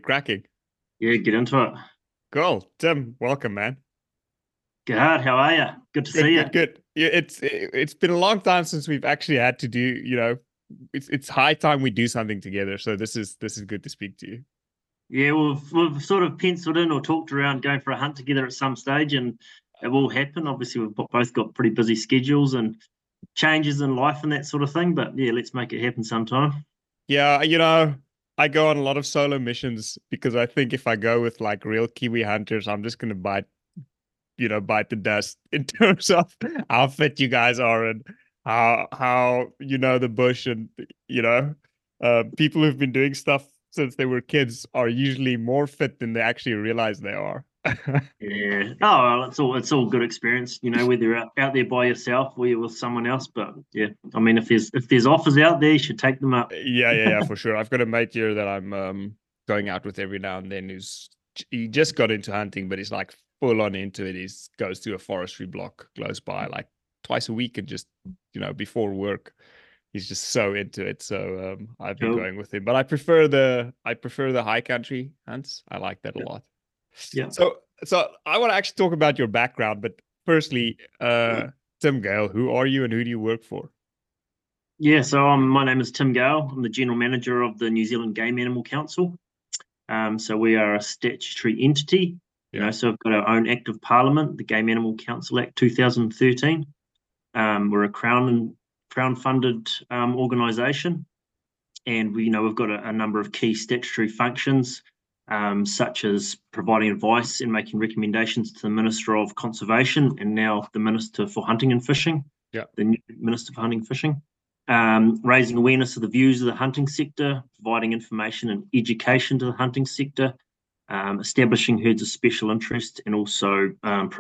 cracking? Yeah, get into it. Cool. Tim, welcome, man. Gerhard, how are you? Good to Good, see you. good, good. Yeah, it's been a long time since we've actually had to do, it's high time we do something together. So this is good to speak to you. Yeah, we've sort of penciled in or talked around going for a hunt together at some stage, and it will happen. Obviously, both got pretty busy schedules and changes in life and that sort of thing. But yeah, let's make it happen sometime. Yeah, I go on a lot of solo missions because I think if I go with like real Kiwi hunters, I'm just gonna bite the dust in terms of how fit you guys are and how you know the bush and you know people who've been doing stuff since they were kids are usually more fit than they actually realize they are. Yeah. Oh, well, it's all good experience, whether you're out there by yourself or you're with someone else. But yeah, I mean, if there's offers out there, you should take them up. Yeah, for sure. I've got a mate here that I'm going out with every now and then he just got into hunting, but he's like full on into it. He goes to a forestry block close by like twice a week and just before work. He's just so into it. So I've been Cool. going with him. But I prefer the high country hunts. I like that a Yeah. lot. Yeah. So I want to actually talk about your background, but firstly, Tim Gale, who are you and who do you work for? Yeah. So my name is Tim Gale. I'm the general manager of the New Zealand Game Animal Council. So we are a statutory entity, Yeah. so we've got our own Act of Parliament, the Game Animal Council Act 2013. We're a crown funded organisation, and we've got a number of key statutory functions, such as providing advice and making recommendations to the Minister of Conservation and now the Minister for Hunting and Fishing, Yeah. the new Minister for Hunting and Fishing. Raising awareness of the views of the hunting sector, providing information and education to the hunting sector, establishing herds of special interest, and also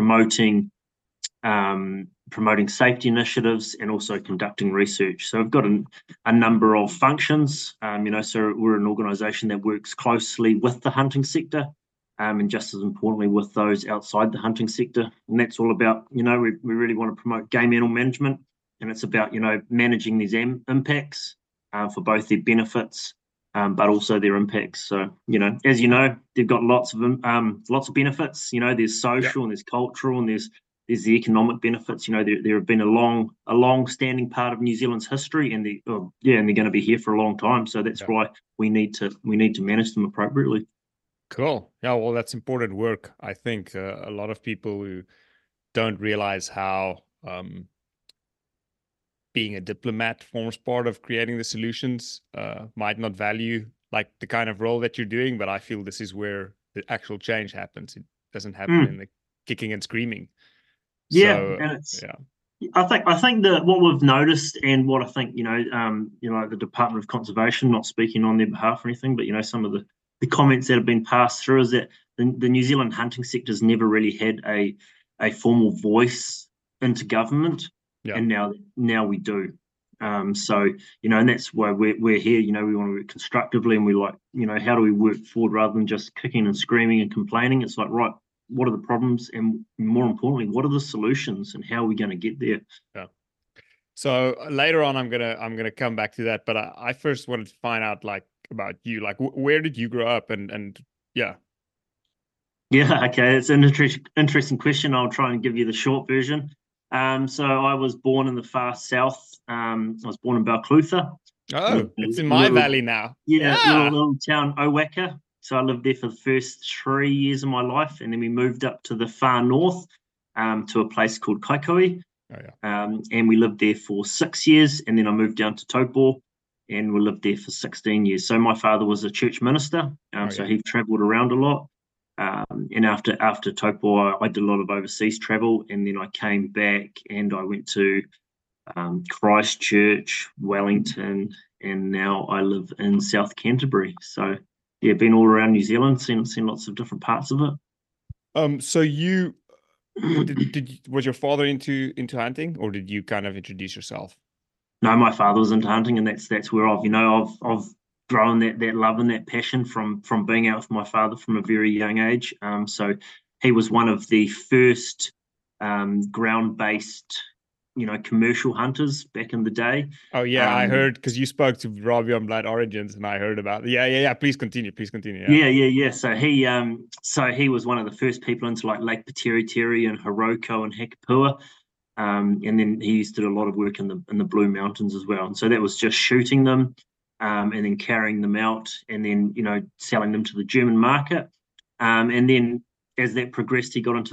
promoting safety initiatives and also conducting research. So we've got a number of functions. So we're an organisation that works closely with the hunting sector, and just as importantly with those outside the hunting sector. And that's all about, we really want to promote game animal management, and it's about, managing these impacts for both their benefits, but also their impacts. So, as you know, they've got lots of benefits. There's Yeah. social and there's cultural and there's the economic benefits. There have been a long-standing part of New Zealand's history, and they're going to be here for a long time. So that's Yeah. why we need to manage them appropriately. Cool. Yeah, well, that's important work. I think a lot of people who don't realize how being a diplomat forms part of creating the solutions might not value like the kind of role that you're doing, but I feel this is where the actual change happens. It doesn't happen in Mm, the kicking and screaming. yeah, So, and it's yeah, I think that what we've noticed and what I think the Department of Conservation, not speaking on their behalf or anything, but some of the comments that have been passed through is that the New Zealand hunting sector's never really had a formal voice into government, yeah, and now we do. So and that's why we're here. We want to work constructively, and we like how do we work forward rather than just kicking and screaming and complaining. It's like, right, what are the problems, and more importantly, what are the solutions, and how are we going to get there? yeah. So later on, I'm gonna come back to that, but I first wanted to find out like about you, like where did you grow up, and yeah, Yeah, okay, it's an interesting question. I'll try and give you the short version. So I was born in the far south. I was born in Balclutha, oh, little, it's in my little valley now. yeah, little Yeah. little town Owaka. So I lived there for the first 3 years of my life, and then we moved up to the far north, to a place called Kaikoui, Oh yeah. and we lived there for 6 years, and then I moved down to Taupo, and we lived there for 16 years. So my father was a church minister, Oh so yeah. he travelled around a lot. And after Taupo, I did a lot of overseas travel, and then I came back and I went to Christchurch, Wellington, and now I live in South Canterbury. So yeah, been all around New Zealand, seen lots of different parts of So you it. was your father into hunting, or did you kind of introduce yourself? No, my father was into hunting, and that's where I've grown that love and that passion from being out with my father from a very young age. So he was one of the first ground based commercial hunters back in the day. Oh yeah, I heard because you spoke to Robbie on Blood Origins, and I heard about it. Yeah. Please continue. Please continue. Yeah. Yeah. So he was one of the first people into like Lake Pitiritiri and Hiroko and Hakapua. And then he used to do a lot of work in the Blue Mountains as well. And so that was just shooting them, and then carrying them out, and then selling them to the German market. And then as that progressed, he got into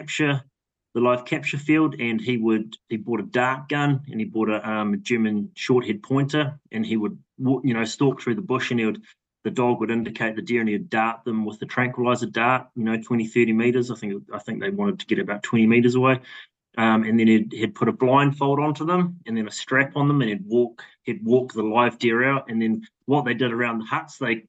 the live capture field, and he bought a dart gun, and he bought a German short-head pointer, and he would stalk through the bush, and the dog would indicate the deer, and he'd dart them with the tranquilizer dart, 20, 30 meters. I think they wanted to get about 20 meters away. And then he'd put a blindfold onto them, and then a strap on them, and he'd walk the live deer out. And then what they did around the huts, they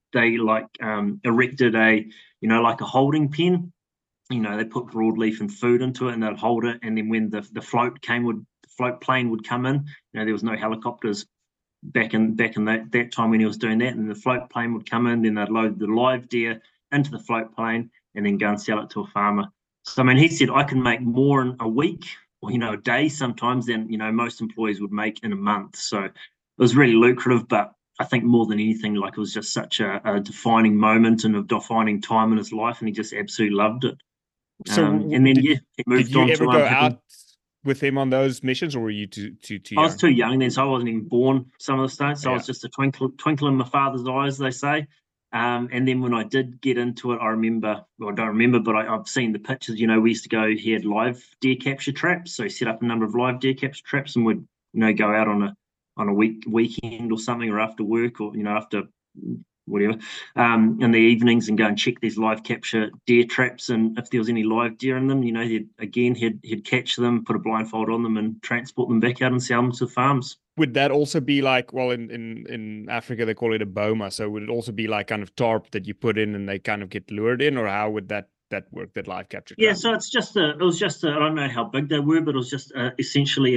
erected like a holding pen. They put broadleaf and food into it, and they'd hold it. And then when the float plane would come in, there was no helicopters back in that time when he was doing that, and the float plane would come in, then they'd load the live deer into the float plane, and then go and sell it to a farmer. So, I mean, he said, I can make more in a week or, a day sometimes than, most employees would make in a month. So it was really lucrative, but I think more than anything, like, it was just such a defining moment and a defining time in his life, and he just absolutely loved it. So and then, he moved did you on ever to go out with him on those missions, or were you too young? I was too young then, so I wasn't even born some of the states. So I was just a twinkle in my father's eyes, they say. And then when I did get into it, I remember, well, I don't remember, but I've seen the pictures. We used to go, he had live deer capture traps. So he set up a number of live deer capture traps, and would, go out on a weekend or something, or after work, or, after whatever, in the evenings, and go and check these live capture deer traps. And if there was any live deer in them, he'd catch them, put a blindfold on them, and transport them back out and sell them to farms. Would that also be like, well, in Africa they call it a boma, so would it also be like kind of tarp that you put in and they kind of get lured in, or how would that work, that live capture trap? Yeah, so it was just I don't know how big they were, but it was just essentially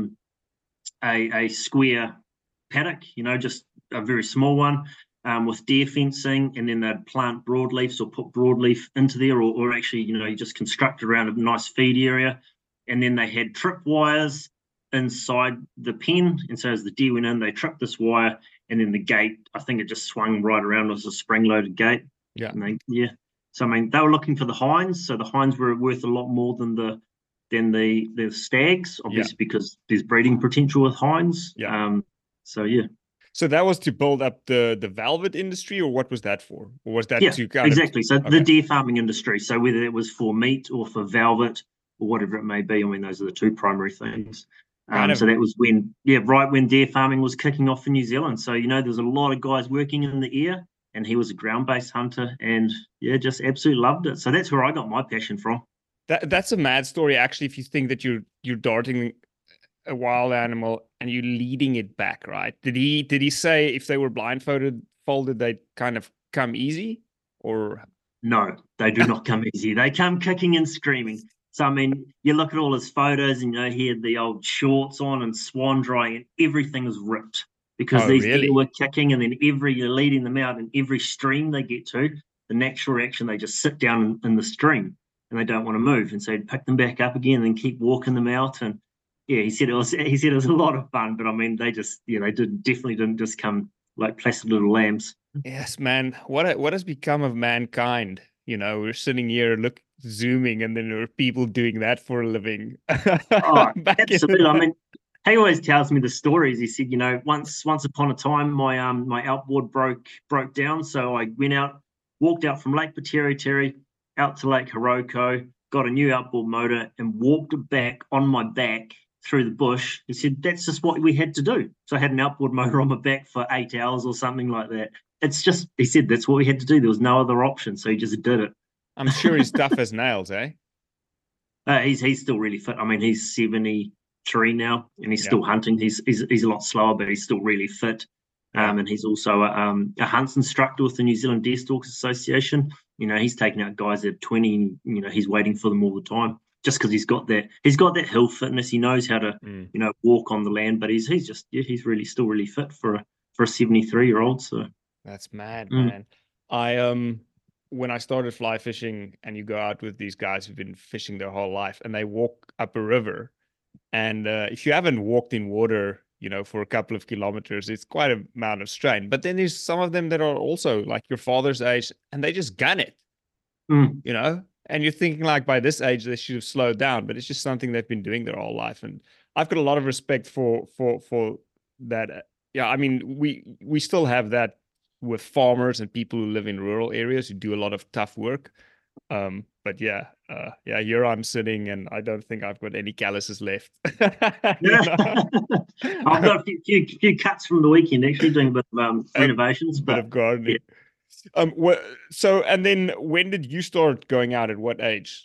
a square paddock, just a very small one, with deer fencing, and then they'd plant broadleafs or put broadleaf into there, or actually, you just construct around a nice feed area. And then they had trip wires inside the pen, and so as the deer went in, they tripped this wire, and then the gate, I think it just swung right around. It was a spring-loaded gate. Yeah. So, I mean, they were looking for the hinds, so the hinds were worth a lot more than the stags, obviously, because there's breeding potential with hinds. So that was to build up the velvet industry, or what was that for? Or was that to kind exactly. So the deer farming industry. So whether it was for meat or for velvet or whatever it may be, I mean, those are the two primary things. So that was right when deer farming was kicking off in New Zealand. So, there's a lot of guys working in the air, and he was a ground-based hunter, and just absolutely loved it. So that's where I got my passion from. That's a mad story, actually, if you think that you're darting a wild animal and you're leading it back, right? Did he say if they were blindfolded, they'd kind of come easy, or? No, they do not come easy. They come kicking and screaming. So, I mean, you look at all his photos, and he had the old shorts on and swan dry, and everything is ripped because these deer were kicking, and then you're leading them out, and every stream they get to, the natural reaction, they just sit down in the stream and they don't want to move. And so he'd pick them back up again and keep walking them out. And he said it was a lot of fun, but I mean, they definitely didn't just come like placid little lambs. Yes, man. What has become of mankind? We're sitting here zooming, and then there are people doing that for a living. Oh, absolutely. I mean, he always tells me the stories. He said, once upon a time, my outboard broke down, so I walked out from Lake Pitiritiri out to Lake Hiroko, got a new outboard motor, and walked back on my back through the bush. He said that's just what we had to do. So I had an outboard motor on my back for 8 hours or something like that. He said that's what we had to do. There was no other option, so he just did it. I'm sure he's tough as nails, eh? He's still really fit. I mean, he's 73 now, and he's still hunting. He's a lot slower, but he's still really fit. And he's also a hunts instructor with the New Zealand Deerstalkers Association. He's taking out guys at 20. He's waiting for them all the time, just because he's got that hill fitness. He knows how to walk on the land, but he's really still really fit for a 73-year-old. So that's mad, man. When I started fly fishing, and you go out with these guys who've been fishing their whole life, and they walk up a river, And if you haven't walked in water, for a couple of kilometers, it's quite a amount of strain. But then there's some of them that are also like your father's age, and they just gun it, Mm. And you're thinking like by this age they should have slowed down, but it's just something they've been doing their whole life. And I've got a lot of respect for that. Yeah, I mean, we still have that with farmers and people who live in rural areas who do a lot of tough work. But yeah, yeah, here I'm sitting and I don't think I've got any calluses left. Yeah. I've got a few cuts from the weekend actually doing a bit of A renovations, bit but of gardening. yeah. So and then when did you start going out? At what age?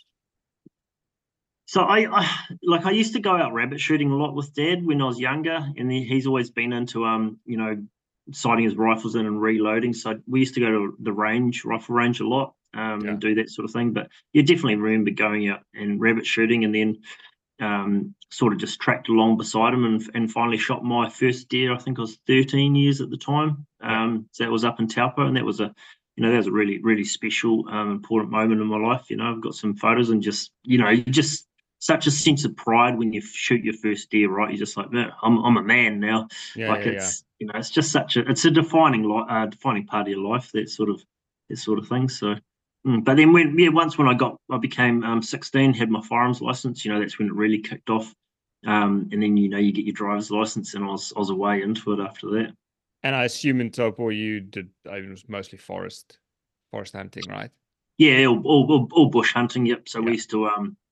So I used to go out rabbit shooting a lot with Dad when I was younger, and he's always been into sighting his rifles in and reloading. So we used to go to the rifle range a lot, Yeah. and do that sort of thing. But you definitely remember going out and rabbit shooting, and then sort of just tracked along beside him and finally shot my first deer. I think I was 13 years at the time. So that was up in Taupo, and that was a really, really special, important moment in my life. I've got some photos, and just such a sense of pride when you shoot your first deer, right? You're just like, man, I'm a man now. Yeah, Like yeah. it's just it's a defining part of your life, that sort of thing. So. But then once when I became 16, had my firearms license, that's when it really kicked off. And then you get your driver's license, and I was away into it after that. And I assume in Taupo you did, it was mostly forest hunting, right? Yeah, all bush hunting. Yep. So Yeah. we used to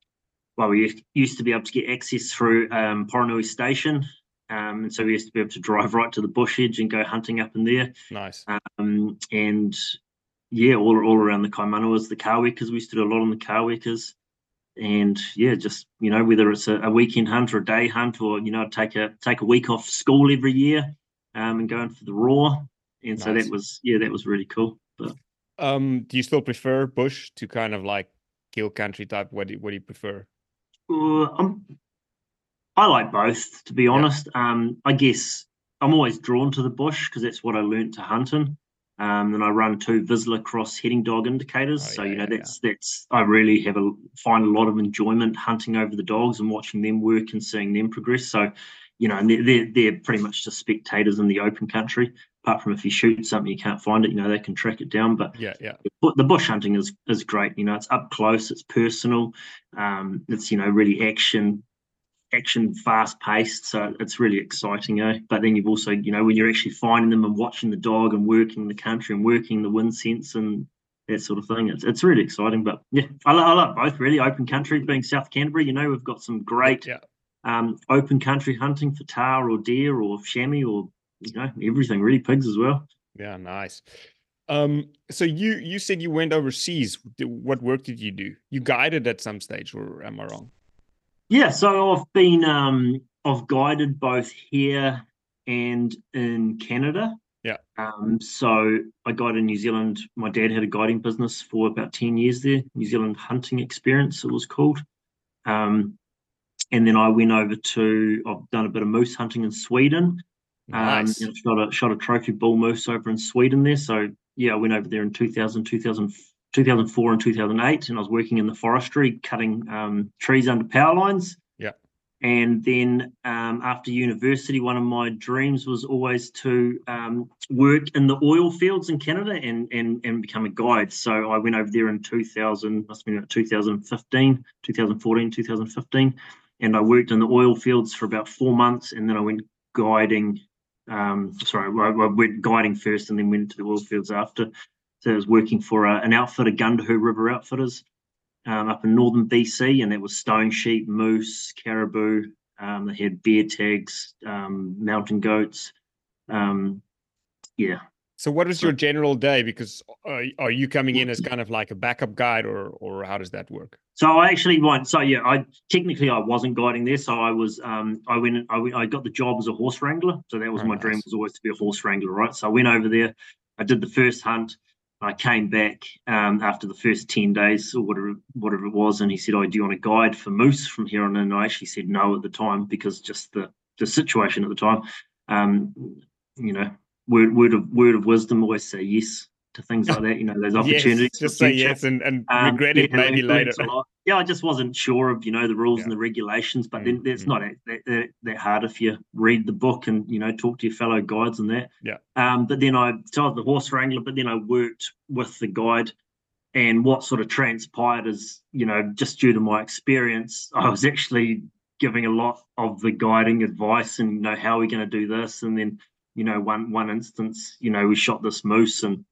we used to be able to get access through Poronui Station, and so we used to be able to drive right to the bush edge and go hunting up in there. Nice. And yeah, all around the Kaimanawas, the Kawekas. We used to do a lot on the Kawekas. And yeah, just whether it's a weekend hunt or a day hunt, or take a week off school every year, and going for the raw. And so Nice. that was really cool. But do you still prefer bush to kind of like kill country type? What do you prefer? I like both, to be Yeah. honest. I guess I'm always drawn to the bush because that's what I learned to hunt in. And I run 2 Vizsla Cross heading dog indicators. Oh, So, yeah, that's I really find a lot of enjoyment hunting over the dogs and watching them work and seeing them progress. So, and they're pretty much just spectators in the open country. Apart from if you shoot something you can't find it, they can track it down. But yeah. the bush hunting is great. It's up close, it's personal, it's really action fast paced, so it's really exciting. But then you've also when you're actually finding them and watching the dog and working the country and working the wind sense and that sort of thing, it's really exciting. But yeah, I love both, really. Open country, being South Canterbury, we've got some great open country hunting for tahr or deer or chamois or everything, really, pigs as well. Yeah, nice. So you said you went overseas. What work did you do? You guided at some stage, or am I wrong? Yeah, so I've guided both here and in Canada. Yeah. So I guided in New Zealand. My dad had a guiding business for about 10 years there, New Zealand Hunting Experience, it was called. And then I went over I've done a bit of moose hunting in Sweden. Nice. Shot a trophy bull moose over in Sweden there. So yeah, I went over there in 2004 and 2008, and I was working in the forestry, cutting trees under power lines. Yeah. And then after university, one of my dreams was always to work in the oil fields in Canada and become a guide. So I went over there in 2015, 2014, 2015, and I worked in the oil fields for about 4 months, and then I went guiding. I went guiding first, and then went to the oil fields after. So I was working for an outfitter, Gundahu River Outfitters, up in northern BC, and that was stone sheep, moose, caribou. They had bear tags, mountain goats. Yeah. So what was your general day? Because are you coming in as kind of like a backup guide, or how does that work? So I actually went. So yeah, I wasn't guiding there. So I was. I got the job as a horse wrangler. So that was my dream, was always to be a horse wrangler, right? So I went over there. I did the first hunt. I came back after the first 10 days or whatever it was, and he said, "Oh, do you want to guide for moose from here on in?" And I actually said no at the time, because just the situation at the time. Word of wisdom, always say yes. to things like that, those Yes, opportunities for just say future. yes and regret it maybe later. A lot. Yeah, I just wasn't sure of, the rules and the regulations, but then it's not that hard if you read the book and, talk to your fellow guides and that. Yeah. But then I was the horse wrangler, but then I worked with the guide, and what sort of transpired is, just due to my experience, I was actually giving a lot of the guiding advice and, how are we going to do this? And then, one instance, we shot this moose and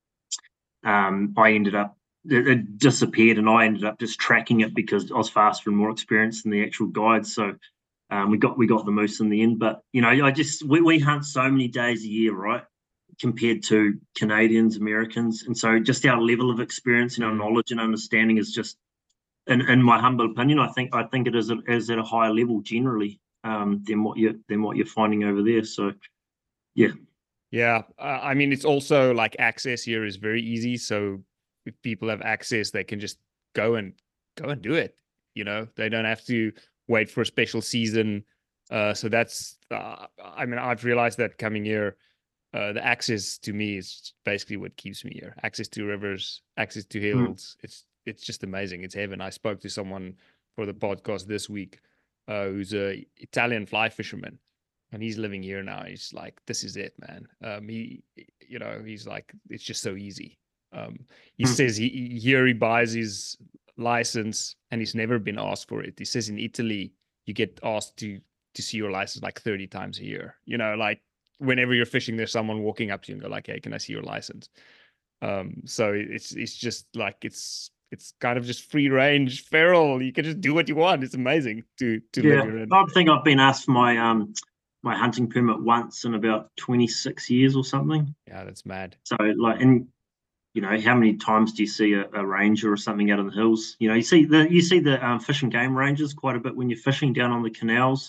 I ended up, it disappeared, and I ended up just tracking it because I was faster and more experienced than the actual guide. So we got the moose in the end. But we hunt so many days a year, right, compared to Canadians, Americans, and so just our level of experience and our knowledge and understanding is just, in my humble opinion, I think it is at a higher level generally than what you're finding over there. So yeah. Yeah, I mean, it's also like access here is very easy. So if people have access, they can just go and do it. They don't have to wait for a special season. So that's, I mean, I've realized that coming here, the access to me is basically what keeps me here. Access to rivers, access to hills. It's just amazing. It's heaven. I spoke to someone for the podcast this week, who's a Italian fly fisherman. And he's living here now. He's like, this is it, man. He's like, it's just so easy. He says he buys his license and he's never been asked for it. He says in Italy, you get asked to see your license like 30 times a year. Like whenever you're fishing, there's someone walking up to you and go like, hey, can I see your license? So it's just like, it's kind of just free range feral. You can just do what you want. It's amazing to live here in. I think I've been asked for my hunting permit once in about 26 years or something. Yeah, that's mad. So and how many times do you see a ranger or something out in the hills? You see the fish and game rangers quite a bit when you're fishing down on the canals,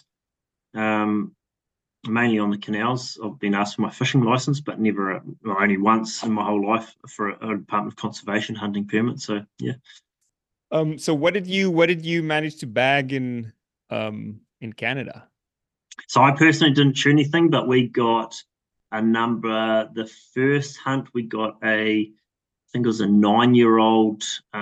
mainly on the canals. I've been asked for my fishing license, but never, only once in my whole life for a Department of Conservation hunting permit. So yeah. So what did you manage to bag in Canada? So I personally didn't shoot anything, but we got a number. The first hunt we got I think it was a 9-year-old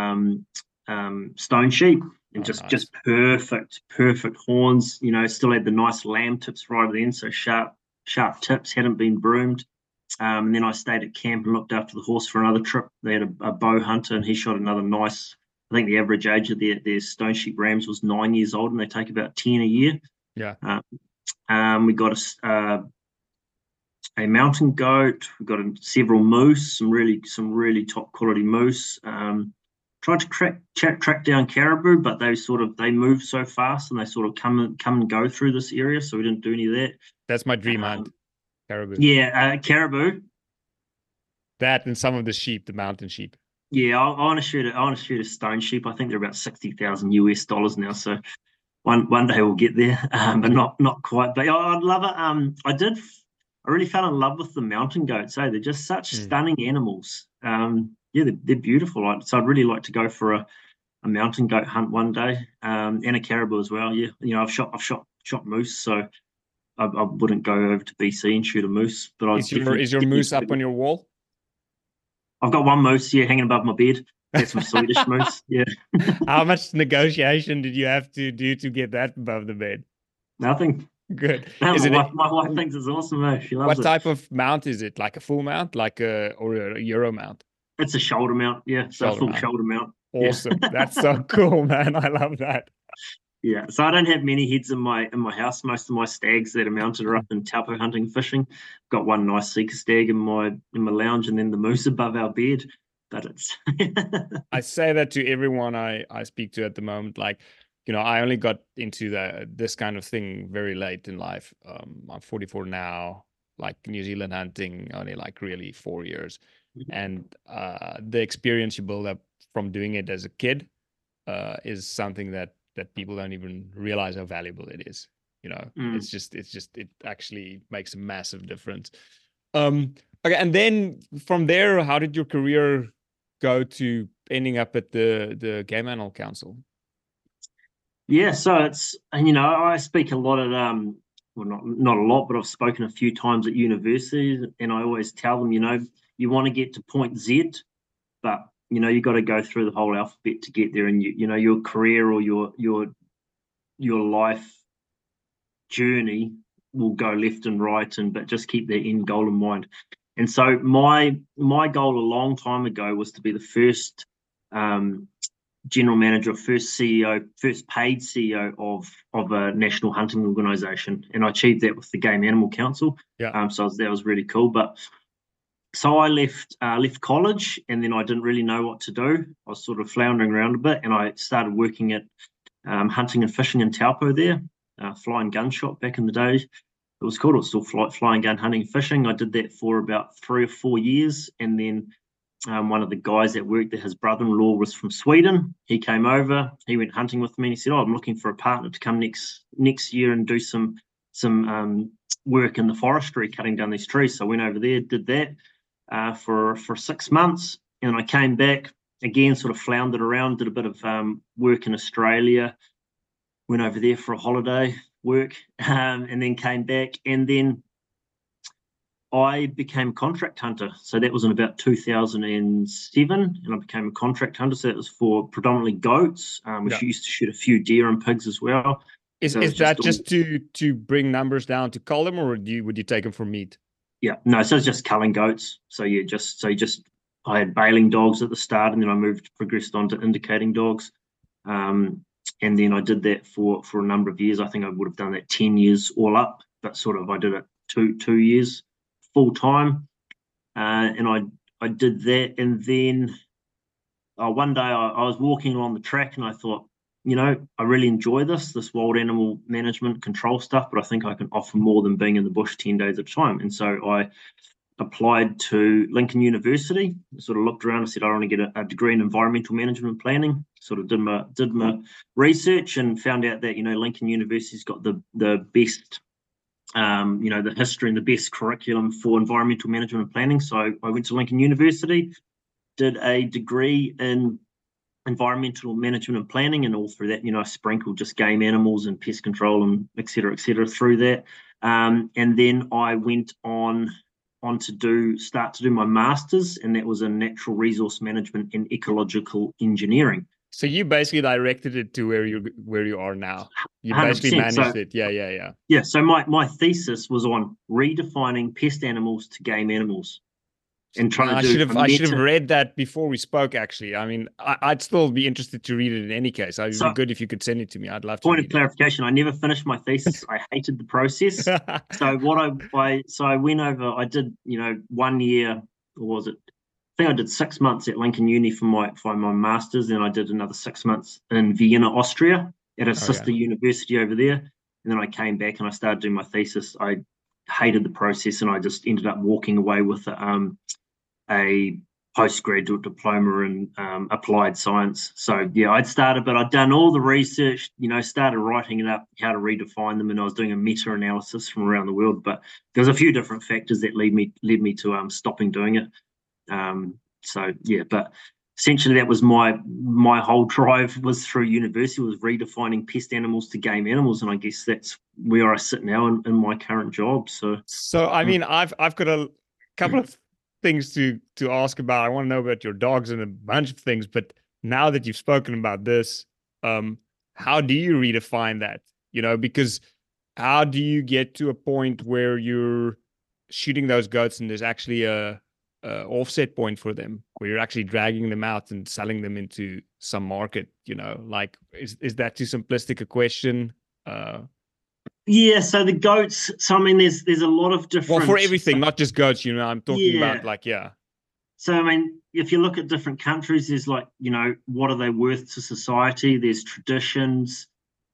stone sheep, and just perfect horns. Still had the nice lamb tips right at the end, so sharp tips, hadn't been broomed. And then I stayed at camp and looked after the horse for another trip. They had a bow hunter, and he shot another nice. I think the average age of their stone sheep rams was 9 years old, and they take about 10 a year. Yeah. We got a mountain goat. We got several moose, some really top quality moose. Tried to track down caribou, but they move so fast and they sort of come and go through this area, so we didn't do any of that. That's my dream hunt, caribou. Yeah, caribou. That and some of the sheep, the mountain sheep. Yeah, I want to shoot a stone sheep. I think they're about $60,000 now. So one day we'll get there, but not quite. But I'd love it. I really fell in love with the mountain goats. They're just such stunning animals. They're beautiful. So I'd really like to go for a mountain goat hunt one day, and a caribou as well. Yeah, I've shot moose, so I wouldn't go over to BC and shoot a moose. But is your moose up on your wall? I've got one moose here hanging above my bed. That's some Swedish moose. Yeah. How much negotiation did you have to do to get that above the bed? Nothing. Good. My wife thinks it's awesome, though. She loves it. What type of mount is it? Like a full mount, or a Euro mount? It's a shoulder mount. Yeah, so a full shoulder mount. Awesome. Yeah. That's so cool, man. I love that. Yeah, so I don't have many heads in my house. Most of my stags that are mounted are up in taupo hunting, fishing. Got one nice seeker stag in my lounge, and then the moose above our bed. But it's I say that to everyone I speak to at the moment. Like, I only got into this kind of thing very late in life. I'm 44 now. Like New Zealand hunting, only like really 4 years, and the experience you build up from doing it as a kid is something that people don't even realize how valuable it is. It actually makes a massive difference. Okay, and then from there, how did your career go to ending up at the Game Animal Council? Yeah, so it's, and I speak a lot at well, not a lot, but I've spoken a few times at universities, and I always tell them, you want to get to point Z, but you know, you got to go through the whole alphabet to get there, and you know, your career or your life journey will go left and right, but just keep that end goal in mind. And so my goal a long time ago was to be the first general manager, first CEO, first paid CEO of a national hunting organisation, and I achieved that with the Game Animal Council. Yeah. So that was really cool. But so I left college, and then I didn't really know what to do. I was sort of floundering around a bit, and I started working at hunting and fishing in Taupo there, flying gun shop back in the day. It was called. It was still flying gun hunting and fishing. I did that for about 3 or 4 years, and then one of the guys that worked there, his brother-in-law was from Sweden. He came over. He went hunting with me, and he said, "Oh, I'm looking for a partner to come next year and do some work in the forestry, cutting down these trees." So I went over there, did that for 6 months, and I came back again, sort of floundered around, did a bit of work in Australia, went over there for a holiday work, and then came back, and then I became a contract hunter. So that was in about 2007, and I became a contract hunter. So that was for predominantly goats. We used to shoot a few deer and pigs as well. Is that just to bring numbers down to cull them, or would you take them for meat? Yeah, no, so it's just culling goats. So yeah, I had bailing dogs at the start, and then I progressed on to indicating dogs. And then I did that for a number of years. I think I would have done that 10 years all up, but sort of I did it two years full time. And I did that, and then one day I was walking along the track, and I thought, you know, I really enjoy this wild animal management control stuff, but I think I can offer more than being in the bush 10 days at a time. And so I applied to Lincoln University, sort of looked around and said, I want to get a degree in environmental management planning. Sort of did my research and found out that, you know, Lincoln University's got the best, you know, the history and the best curriculum for environmental management and planning. So I went to Lincoln University, did a degree in environmental management and planning, and all through that, you know, I sprinkled just game animals and pest control and et cetera through that. And then I went on to start to do my master's, and that was in natural resource management and ecological engineering. So you basically directed it to where you are now. You basically managed it. Yeah. Yeah. So my thesis was on redefining pest animals to game animals, and trying to I should have read that before we spoke. Actually, I mean, I'd still be interested to read it in any case. It'd be good if you could send it to me. I'd love to. Point of clarification: I never finished my thesis. I hated the process. So I went over. I did, you know, 1 year, or was it? I think I did 6 months at Lincoln Uni for my master's, and I did another 6 months in Vienna, Austria, at a sister university over there. And then I came back and I started doing my thesis. I hated the process, and I just ended up walking away with a postgraduate diploma in applied science. So yeah, I'd done all the research, you know, started writing it up, how to redefine them, and I was doing a meta-analysis from around the world. But there's a few different factors that led me to stopping doing it. So yeah, but essentially that was my whole drive was through university, was redefining pest animals to game animals, and I guess that's where I sit now in my current job. So I mean, I've got a couple of things to ask about. I want to know about your dogs and a bunch of things, but now that you've spoken about this, how do you redefine that? You know, because how do you get to a point where you're shooting those goats and there's actually a offset point for them, where you're actually dragging them out and selling them into some market? You know, like, is that too simplistic a question? Yeah, so the goats, so I mean, there's a lot of different... Well, for everything, not just goats, you know, I'm talking about like, yeah. So, I mean, if you look at different countries, there's like, you know, what are they worth to society? There's traditions.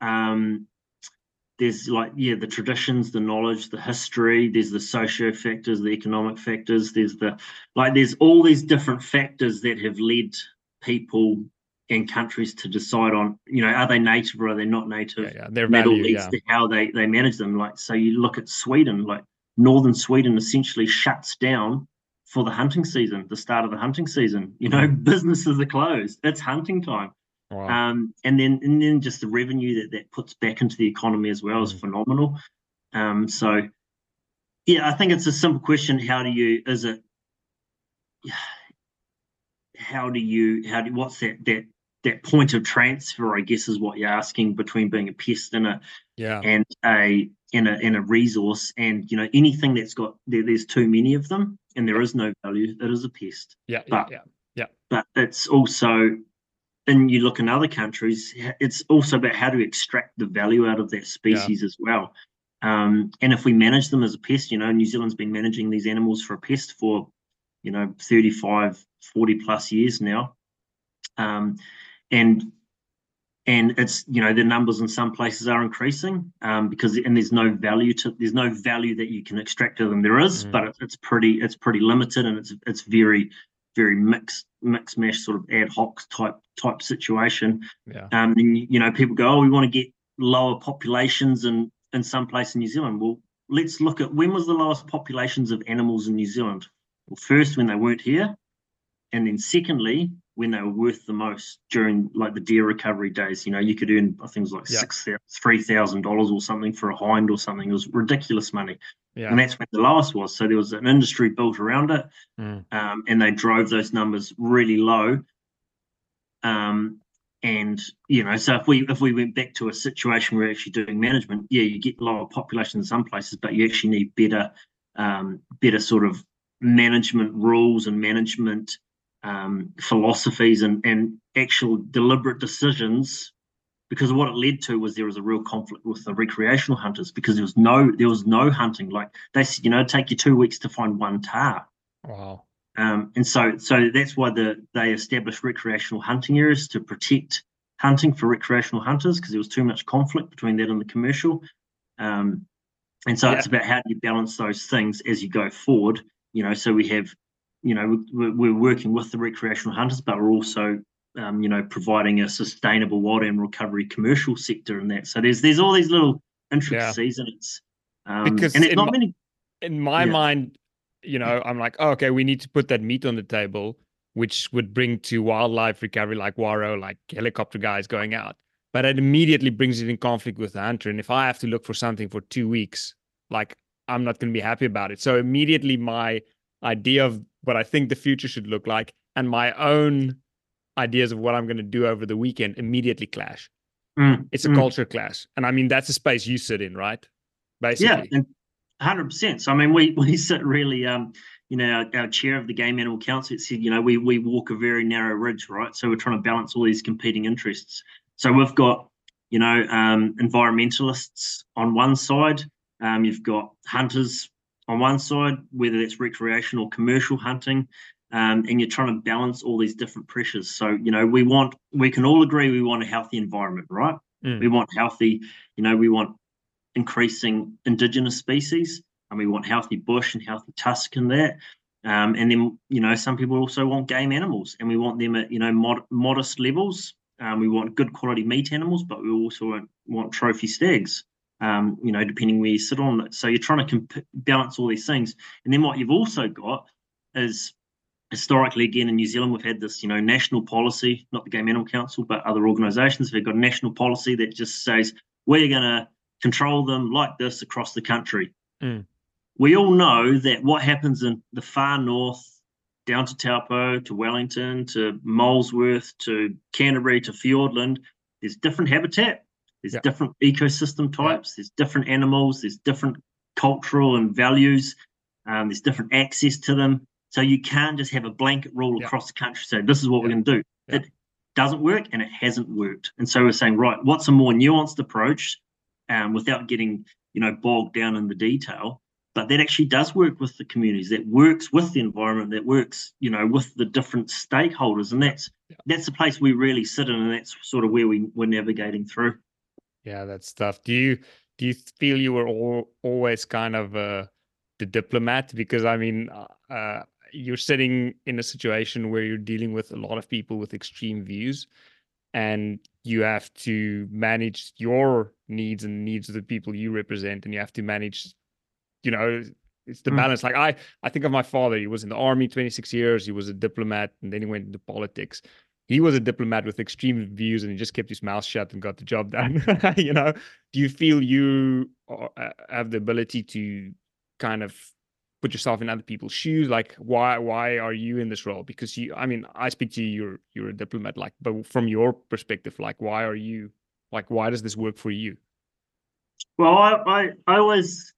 There's like, yeah, the traditions, the knowledge, the history. There's the socio factors, the economic factors. There's all these different factors that have led people and countries to decide on, you know, are they native or are they not native? Yeah, their value, that all leads to how they manage them. Like, so you look at Sweden, like northern Sweden essentially shuts down for the hunting season, the start of the hunting season. You know, businesses are closed. It's hunting time. Wow. And then just the revenue that puts back into the economy as well is phenomenal. So yeah, I think it's a simple question. Is it what's that point of transfer, I guess, is what you're asking, between being a pest and a Yeah. resource. And anything that's got there's too many of them and there is no value, it is a pest. Yeah. But Yeah. but it's also, and you look in other countries, it's also about how to extract the value out of that species as well. And if we manage them as a pest, New Zealand's been managing these animals for a pest for 35, 40 plus years now. And it's, the numbers in some places are increasing, because there's no value that you can extract of them. There is, but it's pretty limited, and it's very, very mixed mash, sort of ad hoc type situation. Yeah. And people go, oh, we want to get lower populations in some place in New Zealand. Well, let's look at, when was the lowest populations of animals in New Zealand? Well, first, when they weren't here, and then secondly, when they were worth the most, during like the deer recovery days. You could earn, I think it was like $3,000 or something for a hind or something. It was ridiculous money. Yeah. And that's when the lowest was. So there was an industry built around it, and they drove those numbers really low. And so if we went back to a situation where we're actually doing management, you get lower population in some places, but you actually need better sort of management rules and management philosophies and actual deliberate decisions. Because what it led to was there was a real conflict with the recreational hunters, because there was no hunting. Like they said, it'd take you 2 weeks to find one tahr. Wow. And so that's why they established recreational hunting areas, to protect hunting for recreational hunters, because there was too much conflict between that and the commercial. And so it's about how do you balance those things as you go forward. So we have, we're working with the recreational hunters, but we're also providing a sustainable wild animal recovery commercial sector in that. So there's all these little intricacies, and it's because and it's not many. In my mind, I'm like, oh, okay, we need to put that meat on the table, which would bring to wildlife recovery, like Waro, like helicopter guys going out. But it immediately brings it in conflict with the hunter. And if I have to look for something for 2 weeks, like, I'm not going to be happy about it. So immediately my idea of what I think the future should look like and my own ideas of what I'm going to do over the weekend immediately clash. It's a culture clash. And I mean, that's a space you sit in, right? Basically. Yeah, and 100%. So I mean, we sit really, our chair of the Game Animal Council said, we walk a very narrow ridge, right? So we're trying to balance all these competing interests. So we've got, environmentalists on one side. You've got hunters on one side, whether that's recreational or commercial hunting, and you're trying to balance all these different pressures. So, we can all agree we want a healthy environment, right? We want healthy, we want increasing indigenous species, and we want healthy bush and healthy tusk in that. And then, some people also want game animals, and we want them at, modest levels. We want good quality meat animals, but we also want trophy stags, depending where you sit on it. So you're trying to balance all these things. And then what you've also got is, historically, again, in New Zealand, we've had this, national policy, not the Game Animal Council, but other organisations. We've got a national policy that just says, we're going to control them like this across the country. We all know that what happens in the far north, down to Taupo, to Wellington, to Molesworth, to Canterbury, to Fiordland, there's different habitat, there's different ecosystem types, there's different animals, there's different cultural and values, there's different access to them. So you can't just have a blanket rule across the country, say, this is what we're going to do. It doesn't work, and it hasn't worked. And so we're saying, right, what's a more nuanced approach, without getting, bogged down in the detail, but that actually does work with the communities, that works with the environment, that works, with the different stakeholders. And that's the place we really sit in, and that's sort of where we're navigating through. Yeah, that's tough. Do you feel you were always kind of the diplomat? Because I mean, you're sitting in a situation where you're dealing with a lot of people with extreme views, and you have to manage your needs and the needs of the people you represent, and you have to manage, it's the balance. Like I think of my father. He was in the army 26 years. He was a diplomat, and then he went into politics. He was a diplomat with extreme views, and he just kept his mouth shut and got the job done. Do you feel you have the ability to kind of put yourself in other people's shoes? Like, why are you in this role? Because you, I mean, I speak to you, you're a diplomat, like, but from your perspective, like, why are you, like, why does this work for you? Well, I always,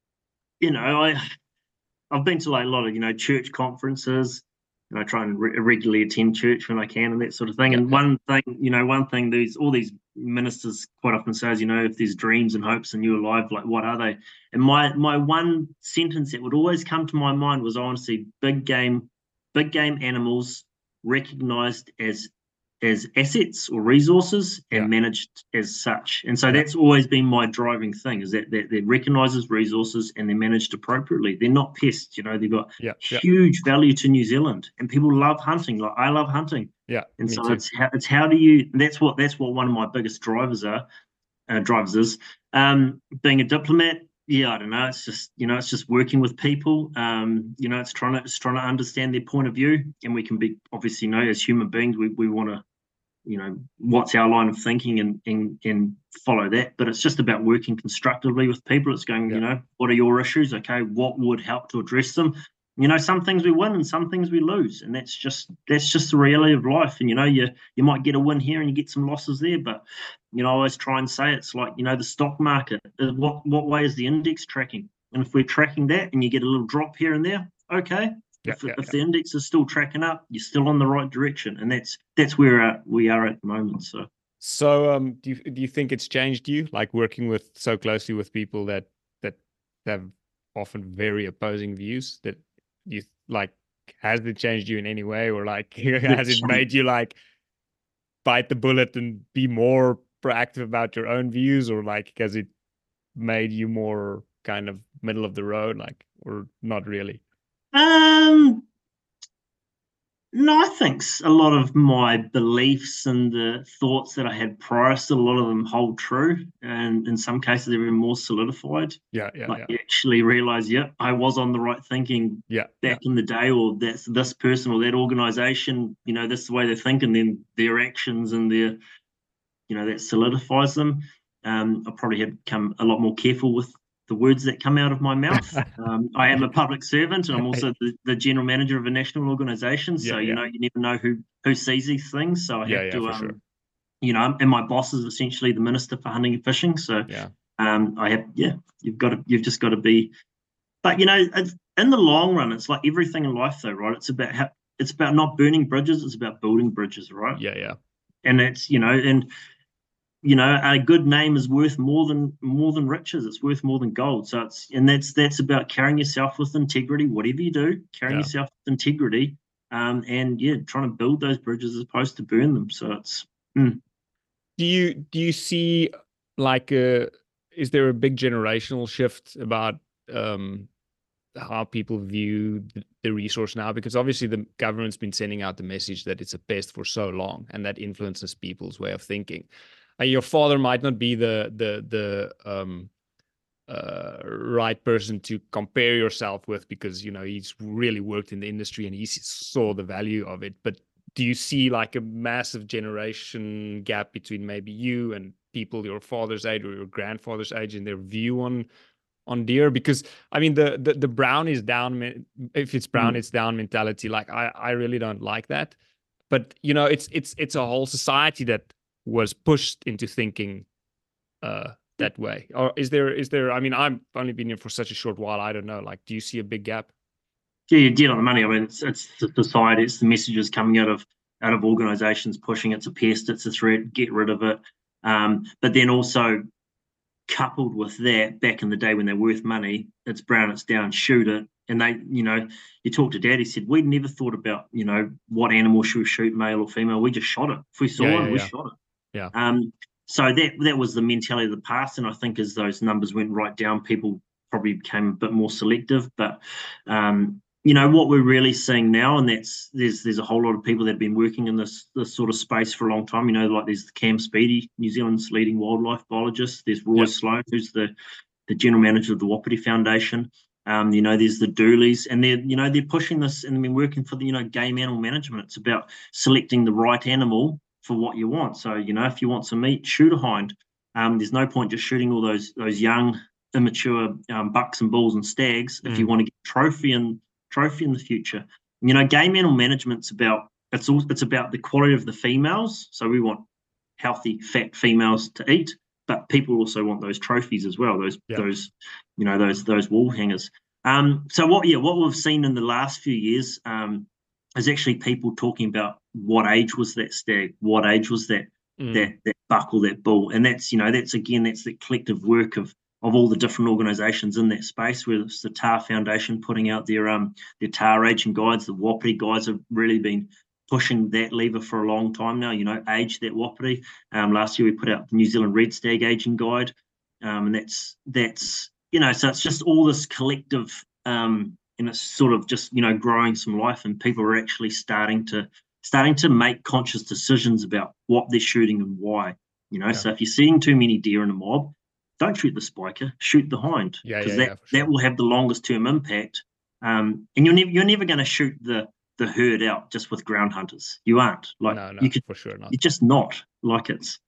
I've been to like a lot of, church conferences, and I try and regularly attend church when I can and that sort of thing. Yeah, And yeah, one thing all these ministers quite often says, if there's dreams and hopes and you're alive, like what are they? And my one sentence that would always come to my mind was, I want to see big game animals recognized as assets or resources yeah, and managed as such. And so yeah, that's always been my driving thing, is that they're recognized as resources and they're managed appropriately. They're not pests, they've got yeah, yeah, huge value to New Zealand, and people love hunting. Like I love hunting. yeah. And Me so too. it's how do you, that's what one of my biggest drivers is. Being a diplomat, yeah, I don't know. It's just, it's just working with people. It's trying to understand their point of view, and we can be, obviously, as human beings, we want to, what's our line of thinking, and follow that. But it's just about working constructively with people. It's going, Yeah, what are your issues? Okay, what would help to address them? Some things we win and some things we lose, and that's just the reality of life. And you might get a win here and you get some losses there, but I always try and say it's like, the stock market. What way is the index tracking? And if we're tracking that and you get a little drop here and there, okay. yeah, If yeah, if yeah. the index is still tracking up, you're still on the right direction, and that's where we are at the moment. So, do you think it's changed you, like working with so closely with people that have often very opposing views? That you like, has it changed you in any way, or like, has it It's made you like bite the bullet and be more proactive about your own views, or like, has it made you more kind of middle of the road, like, or not really? um No, I think a lot of my beliefs and the thoughts that I had prior, still a lot of them hold true, and in some cases they're even more solidified. Yeah, yeah, Like yeah, you actually realize, yeah, I was on the right thinking yeah, yeah, back in the day, or that's this person or that organization, this is the way they think, and then their actions and that solidifies them. I probably have become a lot more careful with the words that come out of my mouth. I am a public servant, and I'm also the general manager of a national organisation. So yeah, yeah, you never know who sees these things. So I yeah, have yeah, to, for sure. and my boss is essentially the minister for hunting and fishing. So Yeah, I have, yeah, you've just got to be. But in the long run, it's like everything in life, though, right? It's about not burning bridges. It's about building bridges, right? yeah, yeah. And it's and a good name is worth more than riches. It's worth more than gold. So that's about carrying yourself with integrity, whatever you do, carrying Yeah. yourself with integrity, and yeah, trying to build those bridges as opposed to burn them. So it's mm. Do you see like is there a big generational shift about um how people view the resource now? Because obviously the government's been sending out the message that it's a pest for so long, and that influences people's way of thinking. Your father might not be the right person to compare yourself with, because he's really worked in the industry and he saw the value of it. But do you see like a massive generation gap between maybe you and people your father's age or your grandfather's age in their view on deer? Because I mean the brown is down, if it's brown Mm. it's down mentality, like I really don't like that. But it's a whole society that was pushed into thinking uh that way. Or is there, I mean, I've only been here for such a short while, I don't know, like, do you see a big gap? Yeah, you're dead on the money. I mean, it's the society, it's the messages coming out of organisations pushing it's a pest, it's a threat, get rid of it. But then also coupled with that, back in the day when they're worth money, it's brown, it's down, shoot it. And they, you talk to Dad, he said, we never thought about, what animal should we shoot, male or female. We just shot it. If we saw Yeah, yeah, one, we yeah, shot it. yeah. So that was the mentality of the past. And I think as those numbers went right down, people probably became a bit more selective. But what we're really seeing now, and there's a whole lot of people that have been working in this sort of space for a long time. Like there's Cam Speedy, New Zealand's leading wildlife biologist. There's Roy Yeah, Sloan, who's the general manager of the Wapiti Foundation. There's the Dooleys, and they're pushing this and been working for the game animal management. It's about selecting the right animal for what you want. So if you want some meat, shoot a hind. There's no point just shooting all those young immature bucks and bulls and stags if you want to get trophy in the future. You know, game animal management's about it's about the quality of the females. So we want healthy, fat females to eat, but people also want those trophies as well. Those wall hangers. So what we've seen in the last few years is actually people talking about what age was that stag, what age was that buck or that bull, and that's the collective work of all the different organisations in that space. Whether it's the TAR Foundation putting out their TAR aging guides, the Wapiti guides have really been pushing that lever for a long time now. You know, age that Wapiti. Last year we put out the New Zealand Red Stag aging guide, and that's so it's just all this collective, and it's sort of just growing some life, and people are actually starting to make conscious decisions about what they're shooting and why. So if you're seeing too many deer in a mob, don't shoot the spiker, shoot the hind, because that will have the longest term impact. And you're never going to shoot the herd out just with ground hunters. You aren't. Like, no, for sure not. You're just not. Like, it's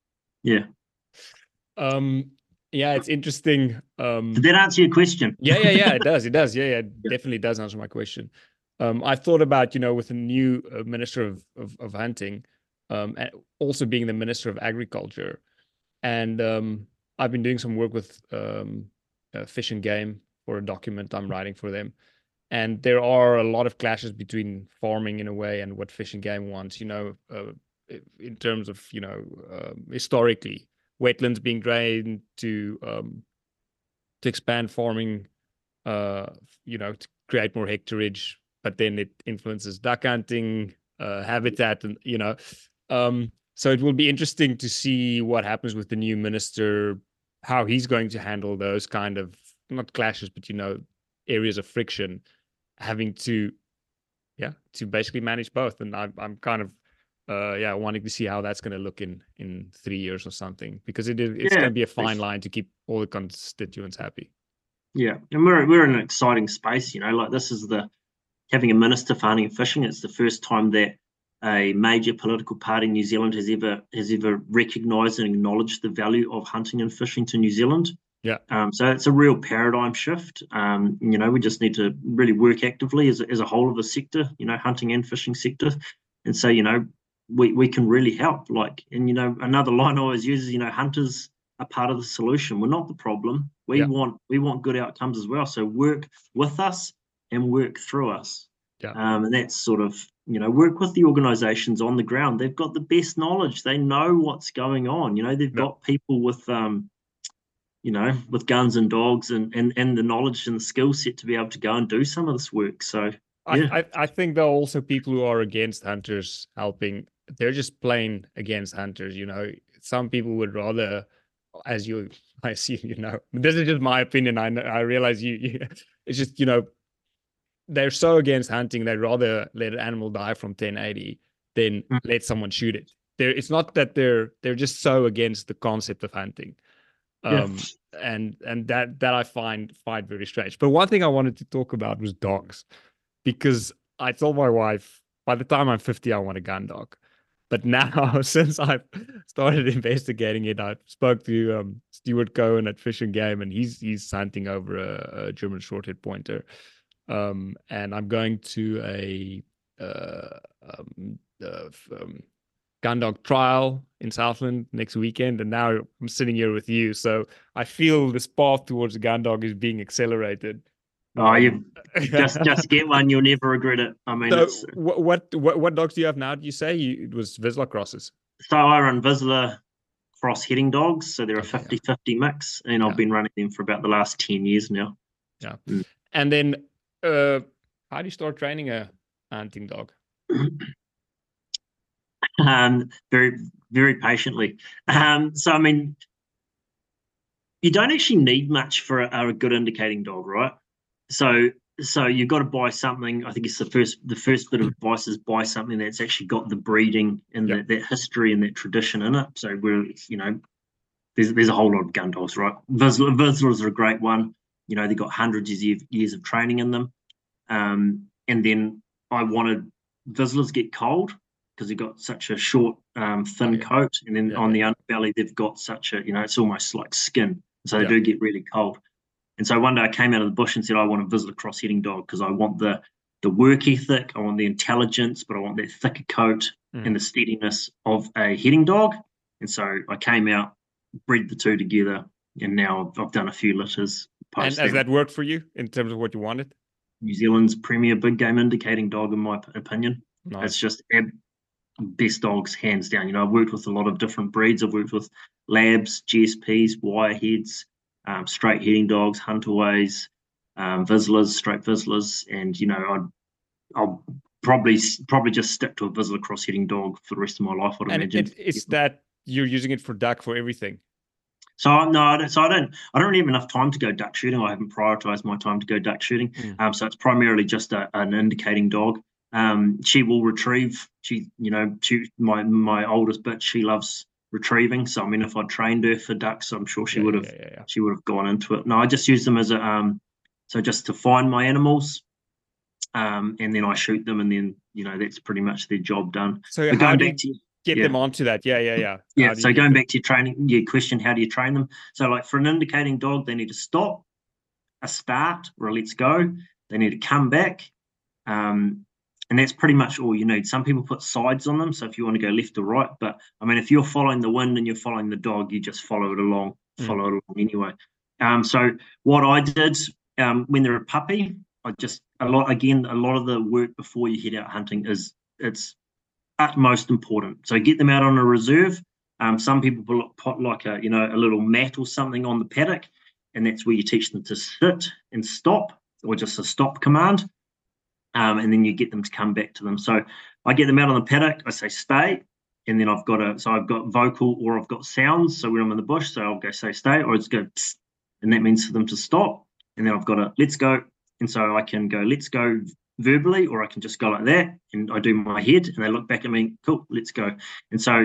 yeah, it's interesting. Did that answer your question? Yeah, it does. It definitely does answer my question. I thought about, with the new Minister of Hunting, and also being the Minister of Agriculture, and I've been doing some work with Fish and Game for a document I'm writing for them, and there are a lot of clashes between farming in a way and what Fish and Game wants. In terms of historically, wetlands being drained to expand farming, to create more hectareage, but then it influences duck hunting, habitat, and so it will be interesting to see what happens with the new minister, how he's going to handle those kind of, not clashes, but areas of friction, having to basically manage both. And I'm kind of wanting to see how that's going to look in 3 years or something, because it's going to be a fine line to keep all the constituents happy. Yeah, and we're in an exciting space. Like, this is having a minister for hunting and fishing. It's the first time that a major political party in New Zealand has ever recognised and acknowledged the value of hunting and fishing to New Zealand. Yeah. So it's a real paradigm shift. We just need to really work actively as a whole of the sector, hunting and fishing sector, and so we can really help. Like, and another line I always use is hunters are part of the solution. We're not the problem. We want good outcomes as well. So work with us and work through us. Yeah. And that's sort of work with the organisations on the ground. They've got the best knowledge. They know what's going on. They've got people with with guns and dogs and the knowledge and the skill set to be able to go and do some of this work. So I think there are also people who are against hunters helping. They're just plain against hunters. Some people would rather, as I assume this is just my opinion. I realize it's just they're so against hunting, they'd rather let an animal die from 1080 than let someone shoot it. It's not that they're just so against the concept of hunting. And that I find very strange. But one thing I wanted to talk about was dogs, because I told my wife, by the time I'm 50, I want a gun dog. But now, since I've started investigating it, I spoke to Stuart Cohen at Fish and Game, and he's hunting over a German short-haired pointer. And I'm going to a gun dog trial in Southland next weekend, and now I'm sitting here with you. So I feel this path towards a gun dog is being accelerated. Oh, you just get one; you'll never regret it. I mean, so what dogs do you have now? Do you say it was Vizsla crosses? So I run Vizsla cross heading dogs, so they're a 50-50 mix, and I've been running them for about the last 10 years now. Yeah, and then how do you start training a hunting dog? Very, very patiently. So I mean, you don't actually need much for a good indicating dog, right? So you've got to buy something. I think it's the first bit of advice is buy something that's actually got the breeding and that history and that tradition in it. So there's a whole lot of gun dogs, right? Vizslas are a great one. They've got hundreds of years of training in them. And then I wanted Vizslas to get cold because they've got such a short, thin coat. And then on the underbelly, they've got such a, it's almost like skin. So they do get really cold. And so one day I came out of the bush and said, I want to visit a cross-heading dog because I want the work ethic, I want the intelligence, but I want that thicker coat and the steadiness of a heading dog. And so I came out, bred the two together, and now I've done a few litters. And has that worked for you in terms of what you wanted? New Zealand's premier big game indicating dog, in my opinion. Nice. It's just best dogs, hands down. You know, I've worked with a lot of different breeds. I've worked with labs, GSPs, wireheads, straight heading dogs, hunterways, Vizslas, straight Vizslas, and you know, I'll probably just stick to a Vizsla cross heading dog for the rest of my life, I'd imagine. It's that you're using it for duck for everything. So I don't really have enough time to go duck shooting. I haven't prioritized my time to go duck shooting. So it's primarily just an indicating dog. She will retrieve. My oldest bitch, she loves retrieving. So I mean, if I trained her for ducks, I'm sure she would have gone into it. No, I just use them as a so just to find my animals, and then I shoot them, and then that's pretty much their job done. So how do you get them onto that? Yeah. So going back to your training, your question, how do you train them? So like for an indicating dog, they need to stop, a start, or a let's go. They need to come back. And that's pretty much all you need. Some people put sides on them, so if you want to go left or right, but I mean, if you're following the wind and you're following the dog, you just follow it along anyway. So what I did when they're a puppy, a lot of the work before you head out hunting it's utmost important. So get them out on a reserve. Some people put like a little mat or something on the paddock, and that's where you teach them to sit and stop, or just a stop command. And then you get them to come back to them. So I get them out on the paddock, I say stay, and then I've got vocal or I've got sounds. So when I'm in the bush, so I'll go say stay, or it's go psst, and that means for them to stop. And then I've got a let's go. And so I can go let's go verbally, or I can just go like that, and I do my head, and they look back at me, cool, let's go. And so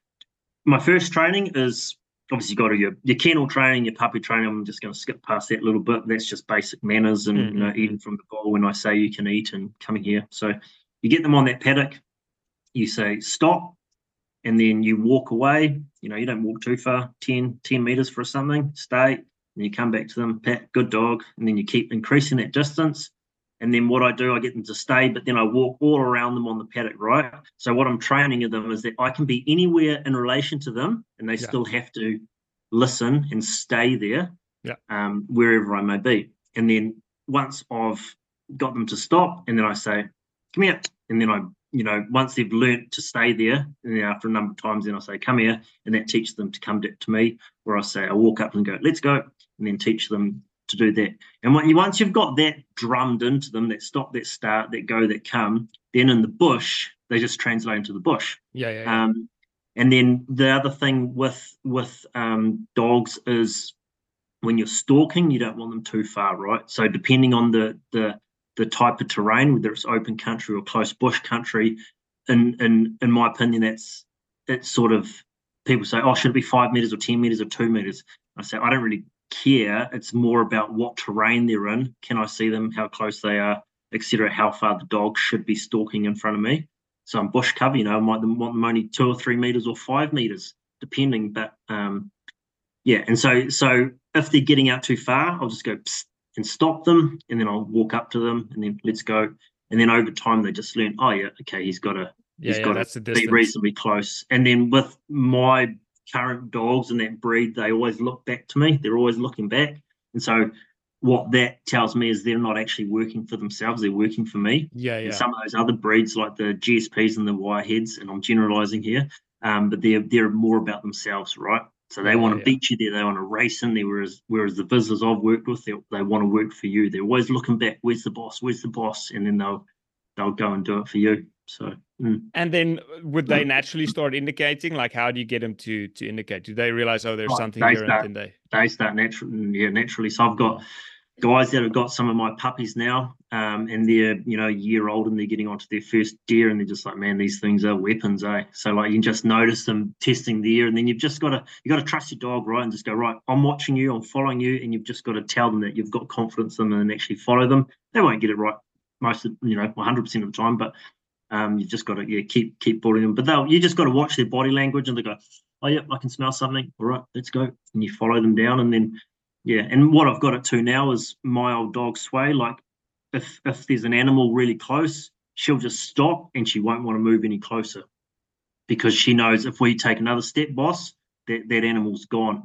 my first training is obviously got your kennel training, your puppy training. I'm just going to skip past that a little bit. That's just basic manners and eating from the bowl when I say you can eat and coming here. So you get them on that paddock, you say stop, and then you walk away. You don't walk too far, 10 meters for something, stay, and you come back to them, pat, good dog, and then you keep increasing that distance. And then what I do, I get them to stay, but then I walk all around them on the paddock, right? So what I'm training them is that I can be anywhere in relation to them, and they still have to listen and stay there, wherever I may be. And then once I've got them to stop, and then I say, come here. And then once they've learnt to stay there, and then after a number of times, then I say, come here, and that teaches them to come to me, where I say, I walk up and go, let's go, and then teach them to do that. And once you've got that drummed into them, that stop, that start, that go, that come, then in the bush, they just translate into the bush. And then the other thing with dogs is when you're stalking, you don't want them too far, right? So depending on the type of terrain, whether it's open country or close bush country, in my opinion, it's sort of, people say, oh, should it be 5 meters or 10 meters or 2 meters? I say, I don't really care. It's more about what terrain they're in. Can I see them, how close they are, etc., how far the dog should be stalking in front of me. So I'm bush cover, I might want them only 2 or 3 meters or 5 meters, depending. But and so if they're getting out too far, I'll just go psst and stop them, and then I'll walk up to them, and then let's go. And then over time they just learn, oh yeah, okay, he's got to be reasonably close. And then with my current dogs in that breed, they always look back to me. They're always looking back. And so what that tells me is they're not actually working for themselves, they're working for me. And some of those other breeds, like the GSPs and the wireheads, and I'm generalizing here, but they're more about themselves, right? So they want to beat you there, they want to race in there, whereas the Vizslas I've worked with, they want to work for you. They're always looking back, where's the boss, and then they'll go and do it for you. So and then would they naturally start indicating? Like, how do you get them to indicate? Do they realize, oh, there's something here? And then they start naturally. So I've got guys that have got some of my puppies now, and they're a year old, and they're getting onto their first deer, and they're just like, man, these things are weapons, eh? So like, you can just notice them testing the ear, and then you've just got to trust your dog, right? And just go, right, I'm watching you, I'm following you, and you've just got to tell them that you've got confidence in them and actually follow them. They won't get it right most of 100% of the time, but you've just got to keep bullying them. But you just got to watch their body language, and they go, oh yeah, I can smell something. All right, let's go. And you follow them down, and then Yeah, and what I've got it to now is my old dog Sway. Like, if there's an animal really close, she'll just stop and she won't want to move any closer because she knows if we take another step, boss, that animal's gone.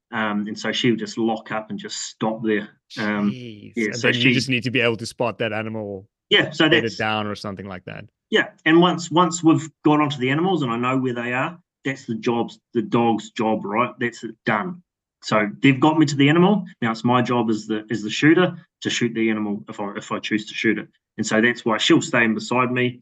And so she'll just lock up and just stop there. Jeez. Yeah, And so then you just need to be able to spot that animal, yeah, so get it that's down or something like that. yeah. And once we've got onto the animals and I know where they are, that's the dog's job, right? That's it, done. So they've got me to the animal. Now it's my job as the shooter to shoot the animal if I choose to shoot it. And so that's why she'll stay in beside me.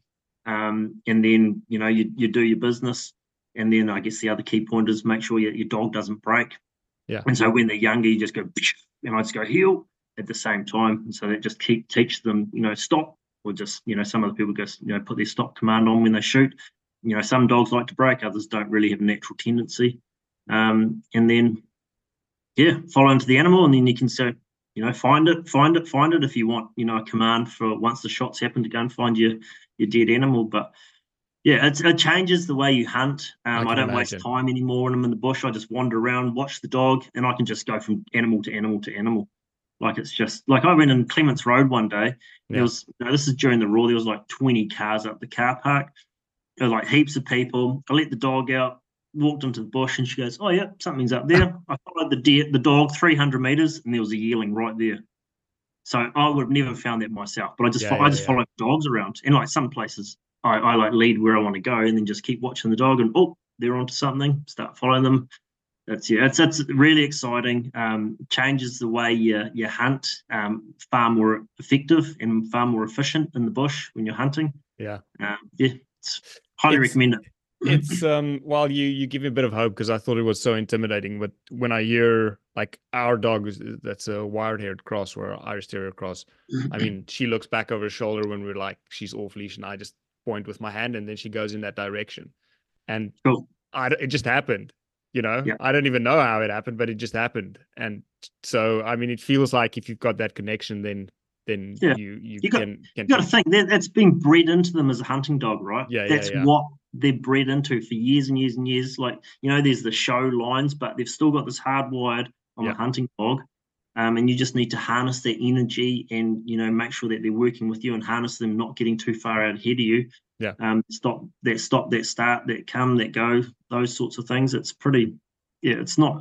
And then you do your business. And then I guess the other key point is make sure your dog doesn't break. Yeah. And so when they're younger, you just go, and I just go heel at the same time. And so that just teach them, stop, or just, some other people just, put their stop command on when they shoot. Some dogs like to break, others don't really have a natural tendency. And then, yeah, follow into the animal, and then you can say, find it if you want, a command for once the shots happen to go and find your dead animal. But yeah, it changes the way you hunt. I don't waste time anymore when I'm in the bush. I just wander around, watch the dog, and I can just go from animal to animal to animal. Like, it's just like I went in Clements Road one day. There was, this is during the Raw, there was like 20 cars up the car park. There was like heaps of people. I let the dog out, walked into the bush, and she goes, "Oh yeah, something's up there." I followed the dog 300 meters, and there was a yearling right there. So I would have never found that myself, but I just follow dogs around. And like some places, I like lead where I want to go, and then just keep watching the dog. And they're onto something. Start following them. It's really exciting. Changes the way you hunt. Far more effective and far more efficient in the bush when you're hunting. Yeah. It's highly recommend it. It's while you give me a bit of hope, because I thought it was so intimidating, but when I hear like our dog that's a wire-haired cross or Irish Terrier cross, I mean, she looks back over her shoulder when we're like, she's off leash, and I just point with my hand, and then she goes in that direction, and cool. It just happened. Yeah. I don't even know how it happened, but it just happened. And so, I mean, it feels like if you've got that connection, then yeah. you got to think that that's been bred into them as a hunting dog, right? That's what they're bred into for years and years and years. Like, there's the show lines, but they've still got this hardwired on a hunting dog. And you just need to harness their energy and, make sure that they're working with you and harness them, not getting too far out ahead of you. Yeah. Stop, that start, that come, that go, those sorts of things. It's pretty, it's not,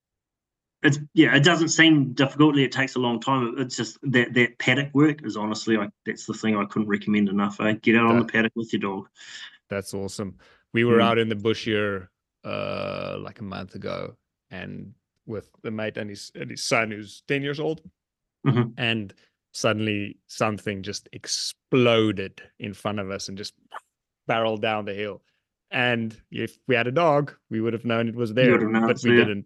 it doesn't seem difficult. It takes a long time. It's just that paddock work is honestly, that's the thing I couldn't recommend enough. Get out on the paddock with your dog. That's awesome. We were out in the bush here like a month ago, and with the mate and his son who's 10 years old, and suddenly something just exploded in front of us and just barreled down the hill. And if we had a dog, we would have known it was there, but we didn't.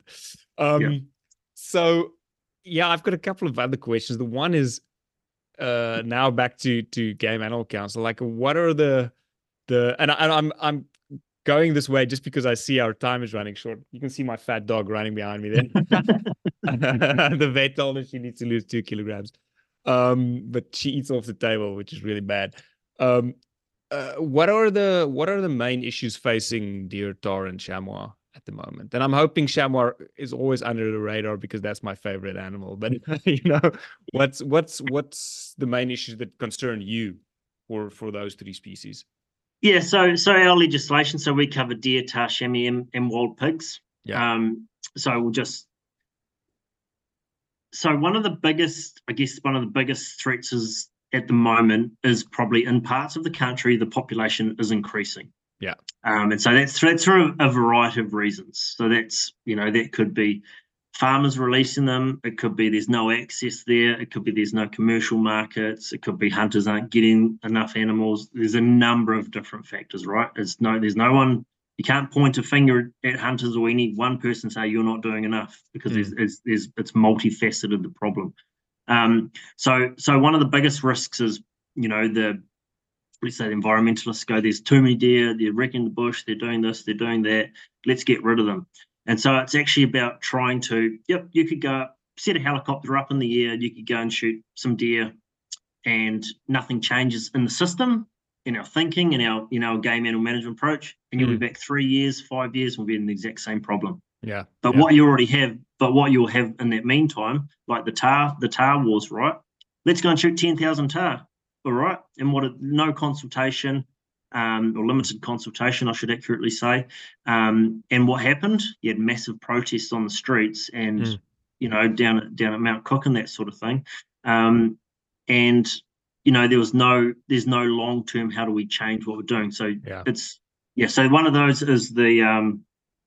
So yeah, I've got a couple of other questions. The one is now back to Game Animal Council. Like, what are the and I'm going this way just because I see our time is running short. You can see my fat dog running behind me there. The vet told her she needs to lose 2 kilograms. But she eats off the table, which is really bad. What are the main issues facing deer, tahr, and chamois at the moment? And I'm hoping chamois is always under the radar because that's my favorite animal. But what's the main issues that concern you for those 3 species? Yeah, so our legislation, so we cover deer, tahr, chamois, and wild pigs. Yeah. So one of the biggest threats is at the moment is probably in parts of the country the population is increasing. Yeah. And so that's for a variety of reasons. So that's, that could be farmers releasing them. It could be there's no access there. It could be there's no commercial markets. It could be hunters aren't getting enough animals. There's a number of different factors, right? There's no one, you can't point a finger at hunters or any one person and say you're not doing enough, because it's multifaceted, the problem. So one of the biggest risks is, let's say the environmentalists go, there's too many deer, they're wrecking the bush, they're doing this, they're doing that, let's get rid of them. And so it's actually about trying to, you could go set a helicopter up in the air, you could go and shoot some deer, and nothing changes in the system, in our thinking, in our game animal management approach, and you'll be back 3 years, 5 years, we'll be in the exact same problem. Yeah. But what you already have But what you'll have in that meantime, like the tar wars, right? Let's go and shoot 10,000 tar, all right? And no consultation, or limited consultation, I should accurately say. And what happened? You had massive protests on the streets, and down at Mount Cook and that sort of thing. And there's no long-term, how do we change what we're doing? So so one of those is the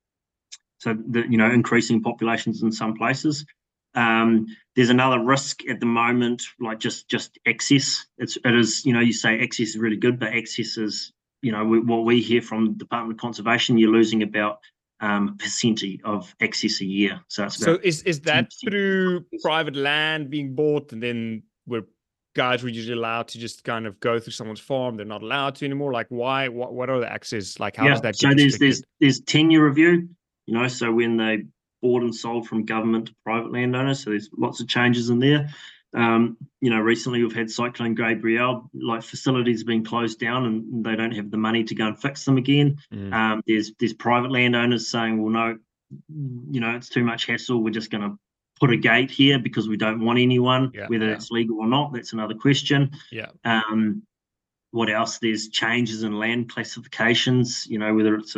increasing populations in some places. There's another risk at the moment, like just access. It is, you say access is really good, but access is, what we hear from the Department of Conservation, you're losing about percentage of access a year. So is that 10%. Through private land being bought, and then guys were usually allowed to just kind of go through someone's farm? They're not allowed to anymore. Like, why? What are the access? Like, how does that get restricted? There's tenure review. So when they bought and sold from government to private landowners, so there's lots of changes in there. Recently we've had Cyclone Gabrielle, like facilities being closed down and they don't have the money to go and fix them again. There's private landowners saying, well, no, it's too much hassle. We're just going to put a gate here because we don't want anyone, whether that's legal or not. That's another question. What else? There's changes in land classifications, whether it's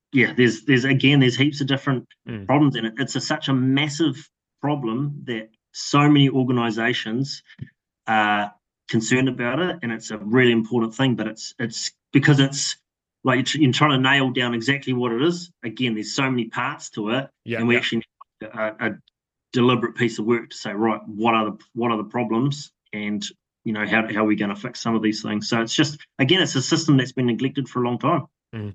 there's heaps of different problems in it. It's such a massive problem that so many organizations are concerned about it, and it's a really important thing, but it's because it's like you're trying to nail down exactly what it is. Again, there's so many parts to it, and we actually need a deliberate piece of work to say, right, what are the problems, and how are we going to fix some of these things? So it's just, again, it's a system that's been neglected for a long time.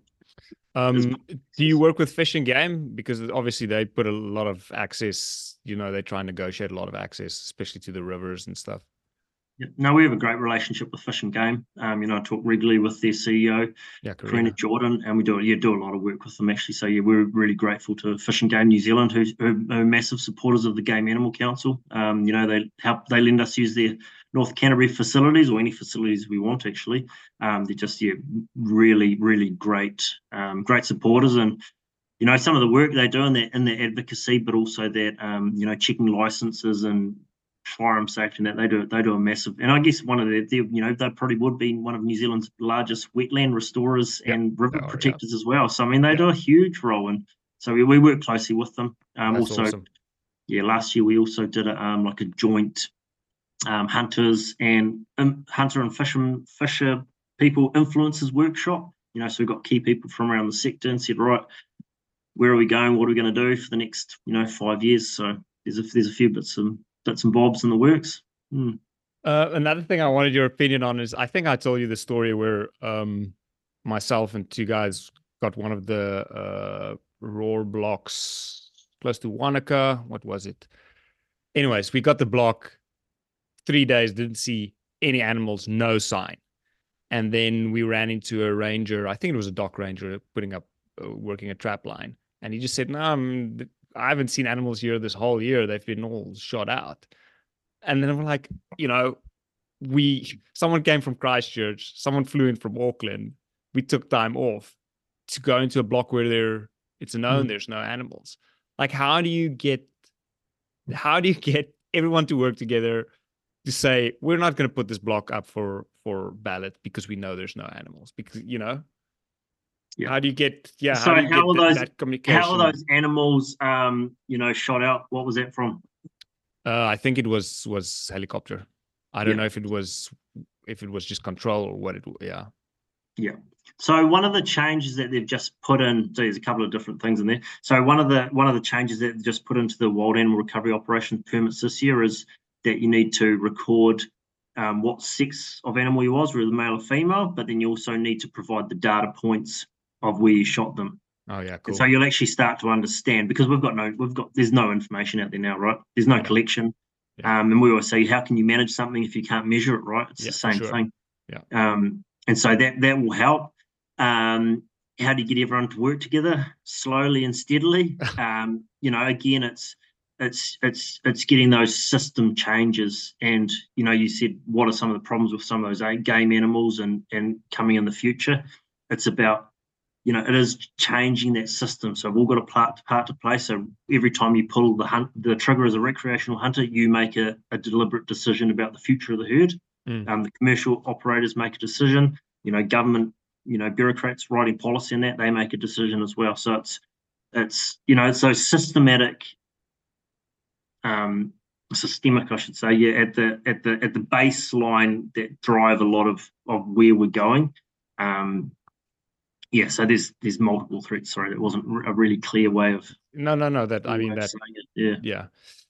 Do you work with Fish and Game? Because obviously they put a lot of access, they try and negotiate a lot of access, especially to the rivers and stuff. No, we have a great relationship with Fish and Game. I talk regularly with their CEO, Karina Jordan, and we do a lot of work with them, actually. So we're really grateful to Fish and Game New Zealand, who are massive supporters of the Game Animal Council. They lend us use their North Canterbury facilities, or any facilities we want, actually. They're just really, really great supporters, and some of the work they do in their advocacy, but also that checking licenses and firearm safety, and that they do a massive, and I guess one of they probably would be one of New Zealand's largest wetland restorers and river protectors as well. So they do a huge role, and so we work closely with them. Also, awesome. Last year we also did like a joint hunters and hunter and fisher people influencers workshop. So we got key people from around the sector and said, right, where are we going? What are we going to do for the next 5 years? So there's a few bits and bobs in the works. Another thing I wanted your opinion on is, I think I told you the story where myself and two guys got one of the roar blocks close to Wanaka. What was it? Anyways, we got the block, 3 days, didn't see any animals, no sign. And then we ran into a ranger, I think it was a dock ranger, working a trap line. And he just said, no, I haven't seen animals here this whole year. They've been all shot out. And then we're like, someone came from Christchurch, someone flew in from Auckland. We took time off to go into a block where it's known there's no animals. Like, how do you get everyone to work together to say, we're not going to put this block up for ballot because we know there's no animals? Because, how do you get, so how are that communication? How are those animals, shot out? What was that from? I think it was helicopter. I don't know if it was just control or what it. Yeah. So one of the changes that they've just put in, so there's a couple of different things in there. So one of the changes that they've just put into the wild animal recovery operations permits this year is that you need to record what sex of animal you was, whether male or female, but then you also need to provide the data points of where you shot them. Oh yeah, cool. And so you'll actually start to understand, because there's no information out there now, right? There's no collection. And we always say, how can you manage something if you can't measure it, right? It's the same thing. Yeah. And so that will help. How do you get everyone to work together slowly and steadily? Again, it's getting those system changes. And you said, what are some of the problems with some of those game animals and coming in the future? It's about it is changing that system. So we've all got a part to play. So every time you pull the trigger as a recreational hunter, you make a deliberate decision about the future of the herd. The commercial operators make a decision. Government, bureaucrats writing policy in that, they make a decision as well. So it's those systemic, I should say, at the baseline that drive a lot of where we're going. So there's multiple threats. Sorry, that wasn't a really clear way of. No. That I mean that. Yeah.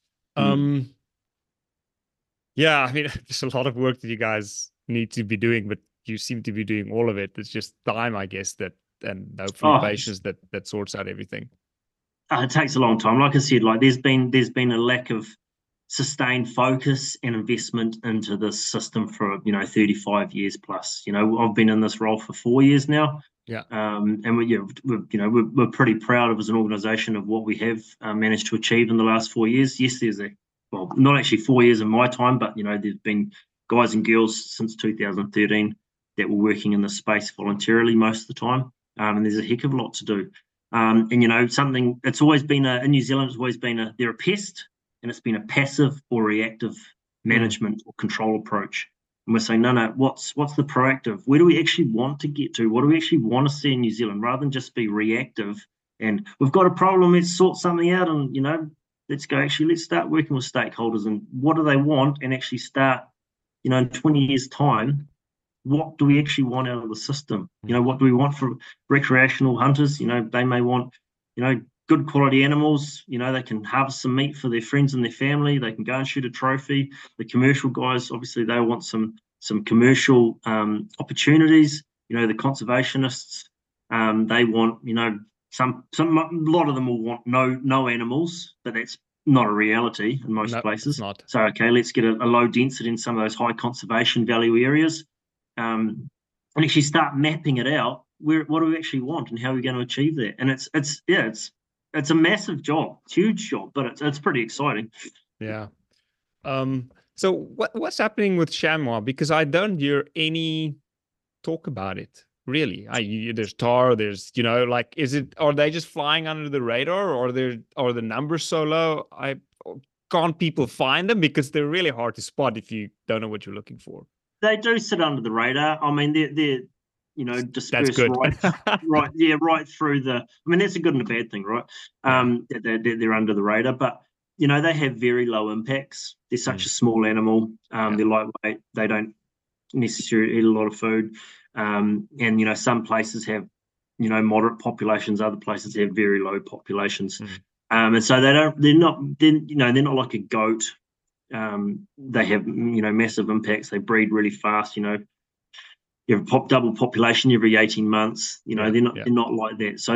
Yeah. I mean, there's a lot of work that you guys need to be doing, but you seem to be doing all of it. It's just time, I guess, and hopefully patience that sorts out everything. It takes a long time. Like I said, there's been a lack of sustained focus and investment into this system for 35 years plus. I've been in this role for 4 years now. Yeah. And we're pretty proud of as an organisation of what we have managed to achieve in the last 4 years. Yes, not actually 4 years in my time, but there's been guys and girls since 2013 that were working in this space voluntarily most of the time, and there's a heck of a lot to do. And something it's always been in New Zealand, it's always been they're a pest, and it's been a passive or reactive management or control approach. And we're saying, no, what's the proactive? Where do we actually want to get to? What do we actually want to see in New Zealand, rather than just be reactive? And we've got a problem, let's sort something out, and let's start working with stakeholders and what do they want, and actually start, in 20 years' time, what do we actually want out of the system? What do we want for recreational hunters? They may want, good quality animals. They can harvest some meat for their friends and their family. They can go and shoot a trophy. The commercial guys, obviously, they want some commercial opportunities. The conservationists, they want, a lot of them will want no animals, but that's not a reality in most places. It's not. So, okay, let's get a low density in some of those high conservation value areas, and actually start mapping it out. What do we actually want, and how are we going to achieve that? And it's a massive job, huge job, but it's pretty exciting. Yeah. So what's happening with chamois? Because I don't hear any talk about it. Really, there's tar. There's are they just flying under the radar, or are the numbers so low? Can't people find them, because they're really hard to spot if you don't know what you're looking for? They do sit under the radar. I mean, they're dispersed right through the. I mean, that's a good and a bad thing, right? They're under the radar, but they have very low impacts. They're such a small animal. They're lightweight. They don't necessarily eat a lot of food. And some places have moderate populations. Other places have very low populations. And so they're not like a goat. They have massive impacts. They breed really fast. You have double population every 18 months. They're not like that. So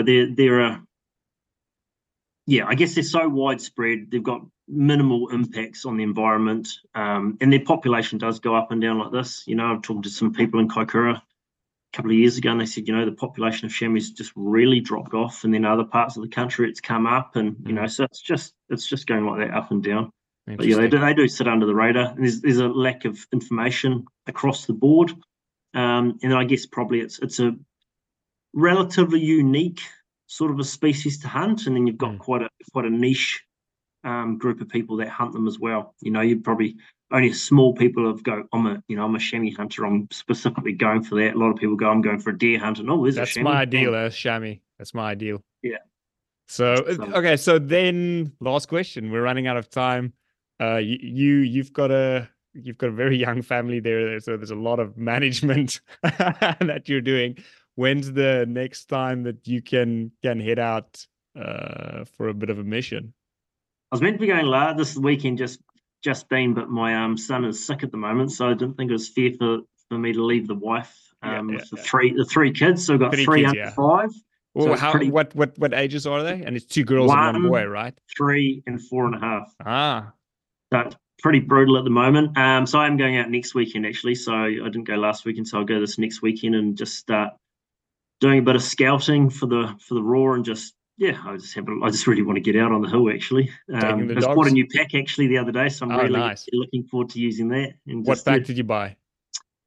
I guess they're so widespread. They've got minimal impacts on the environment, and their population does go up and down like this. I've talked to some people in Kaikoura a couple of years ago, and they said, the population of chamois just really dropped off, and then other parts of the country it's come up, and so it's just going like that up and down. But they do sit under the radar. And there's a lack of information across the board, and then I guess probably it's a relatively unique sort of a species to hunt, and then you've got quite a niche group of people that hunt them as well. You'd probably only a small people I'm a chamois hunter. I'm specifically going for that. A lot of people go, I'm going for a deer hunt, and there's that's a chamois. My ideal. Chamois. That's my ideal. Yeah. So okay. So then, last question. We're running out of time. You've got a very young family there, so there's a lot of management that you're doing. When's the next time that you can head out for a bit of a mission? I was meant to be going this weekend, just been, but my son is sick at the moment, so I didn't think it was fair for me to leave the wife with the three kids. So I've got three under 5. Well, so what ages are they? And it's 2 girls and 1 boy, right? 3 and 4.5. So it's pretty brutal at the moment. So I'm going out next weekend actually. So I didn't go last weekend, so I'll go this next weekend and just start doing a bit of scouting for the raw, and I just really want to get out on the hill actually. I bought a new pack actually the other day, so I'm really looking forward to using that. And what pack did you buy?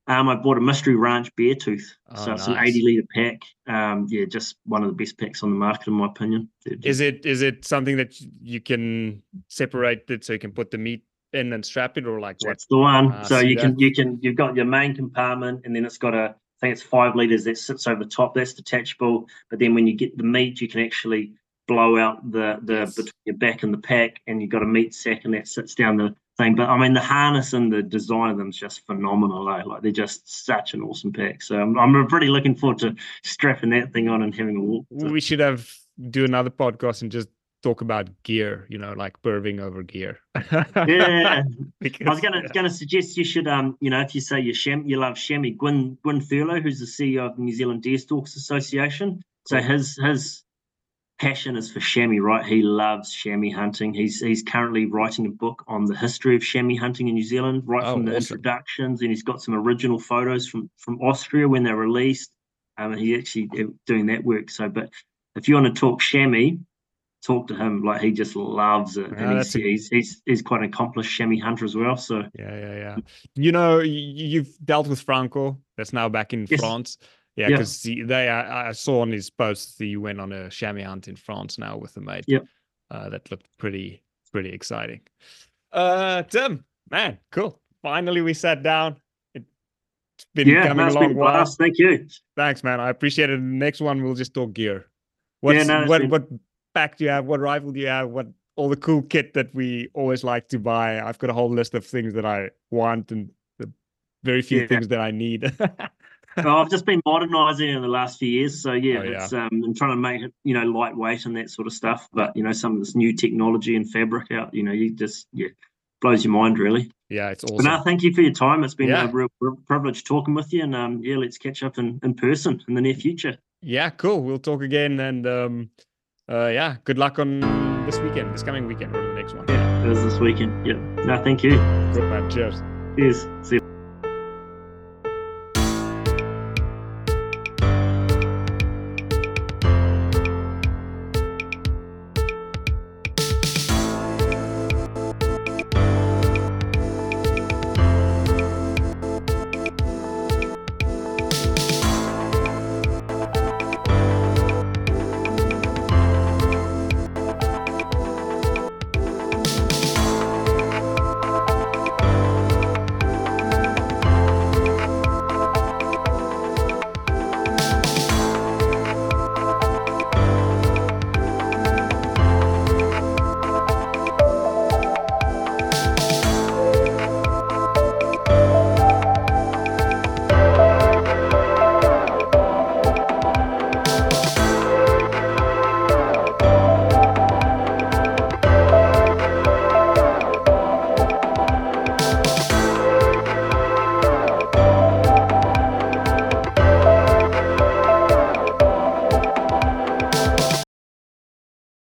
I bought a Mystery Ranch Beartooth. So it's an nice. 80-litre pack. Yeah, just one of the best packs on the market, in my opinion. Is it something that you can separate it so you can put the meat in and strap it, or like what? That's the one. So you've got your main compartment, and then it's got I think it's 5 litres that sits over the top. That's detachable. But then when you get the meat, you can actually blow out the between your back and the pack, and you've got a meat sack, and that sits down the thing. But I mean, the harness and the design of them is just phenomenal. Like they're just such an awesome pack. So I'm pretty looking forward to strapping that thing on and having a walk. We should do another podcast and just talk about gear, like Purving over gear. Yeah. Because, I was gonna suggest you should if you say you love chamois, Gwyn Thurlow, who's the CEO of the New Zealand Deerstalkers Association. Cool. So his passion is for chamois, right? He loves chamois hunting. He's currently writing a book on the history of chamois hunting in New Zealand, from the introductions, and he's got some original photos from Austria when they're released. And he's actually doing that work. So, but if you want to talk chamois, talk to him. Like, he just loves it, and he's quite an accomplished chamois hunter as well. So yeah. You've dealt with Franco, that's now back in France. Yeah, because I saw on his posts that you went on a chamois hunt in France now with a mate. Yep. That looked pretty exciting. Tim, man, cool. Finally, we sat down. It's been coming a long while. Thank you. Thanks, man. I appreciate it. The next one, we'll just talk gear. What pack do you have? What rifle do you have? What all the cool kit that we always like to buy? I've got a whole list of things that I want and the very few things that I need. I've just been modernizing in the last few years. So it's I'm trying to make it, lightweight and that sort of stuff. But some of this new technology and fabric out, you just blows your mind, really. Yeah, it's awesome. But no, thank you for your time. It's been a real privilege talking with you, and let's catch up in person in the near future. Yeah, cool. We'll talk again, and good luck on this coming weekend, or the next one. Yeah, it was this weekend. Yeah. No, thank you. Good, man. Cheers. Cheers. See you.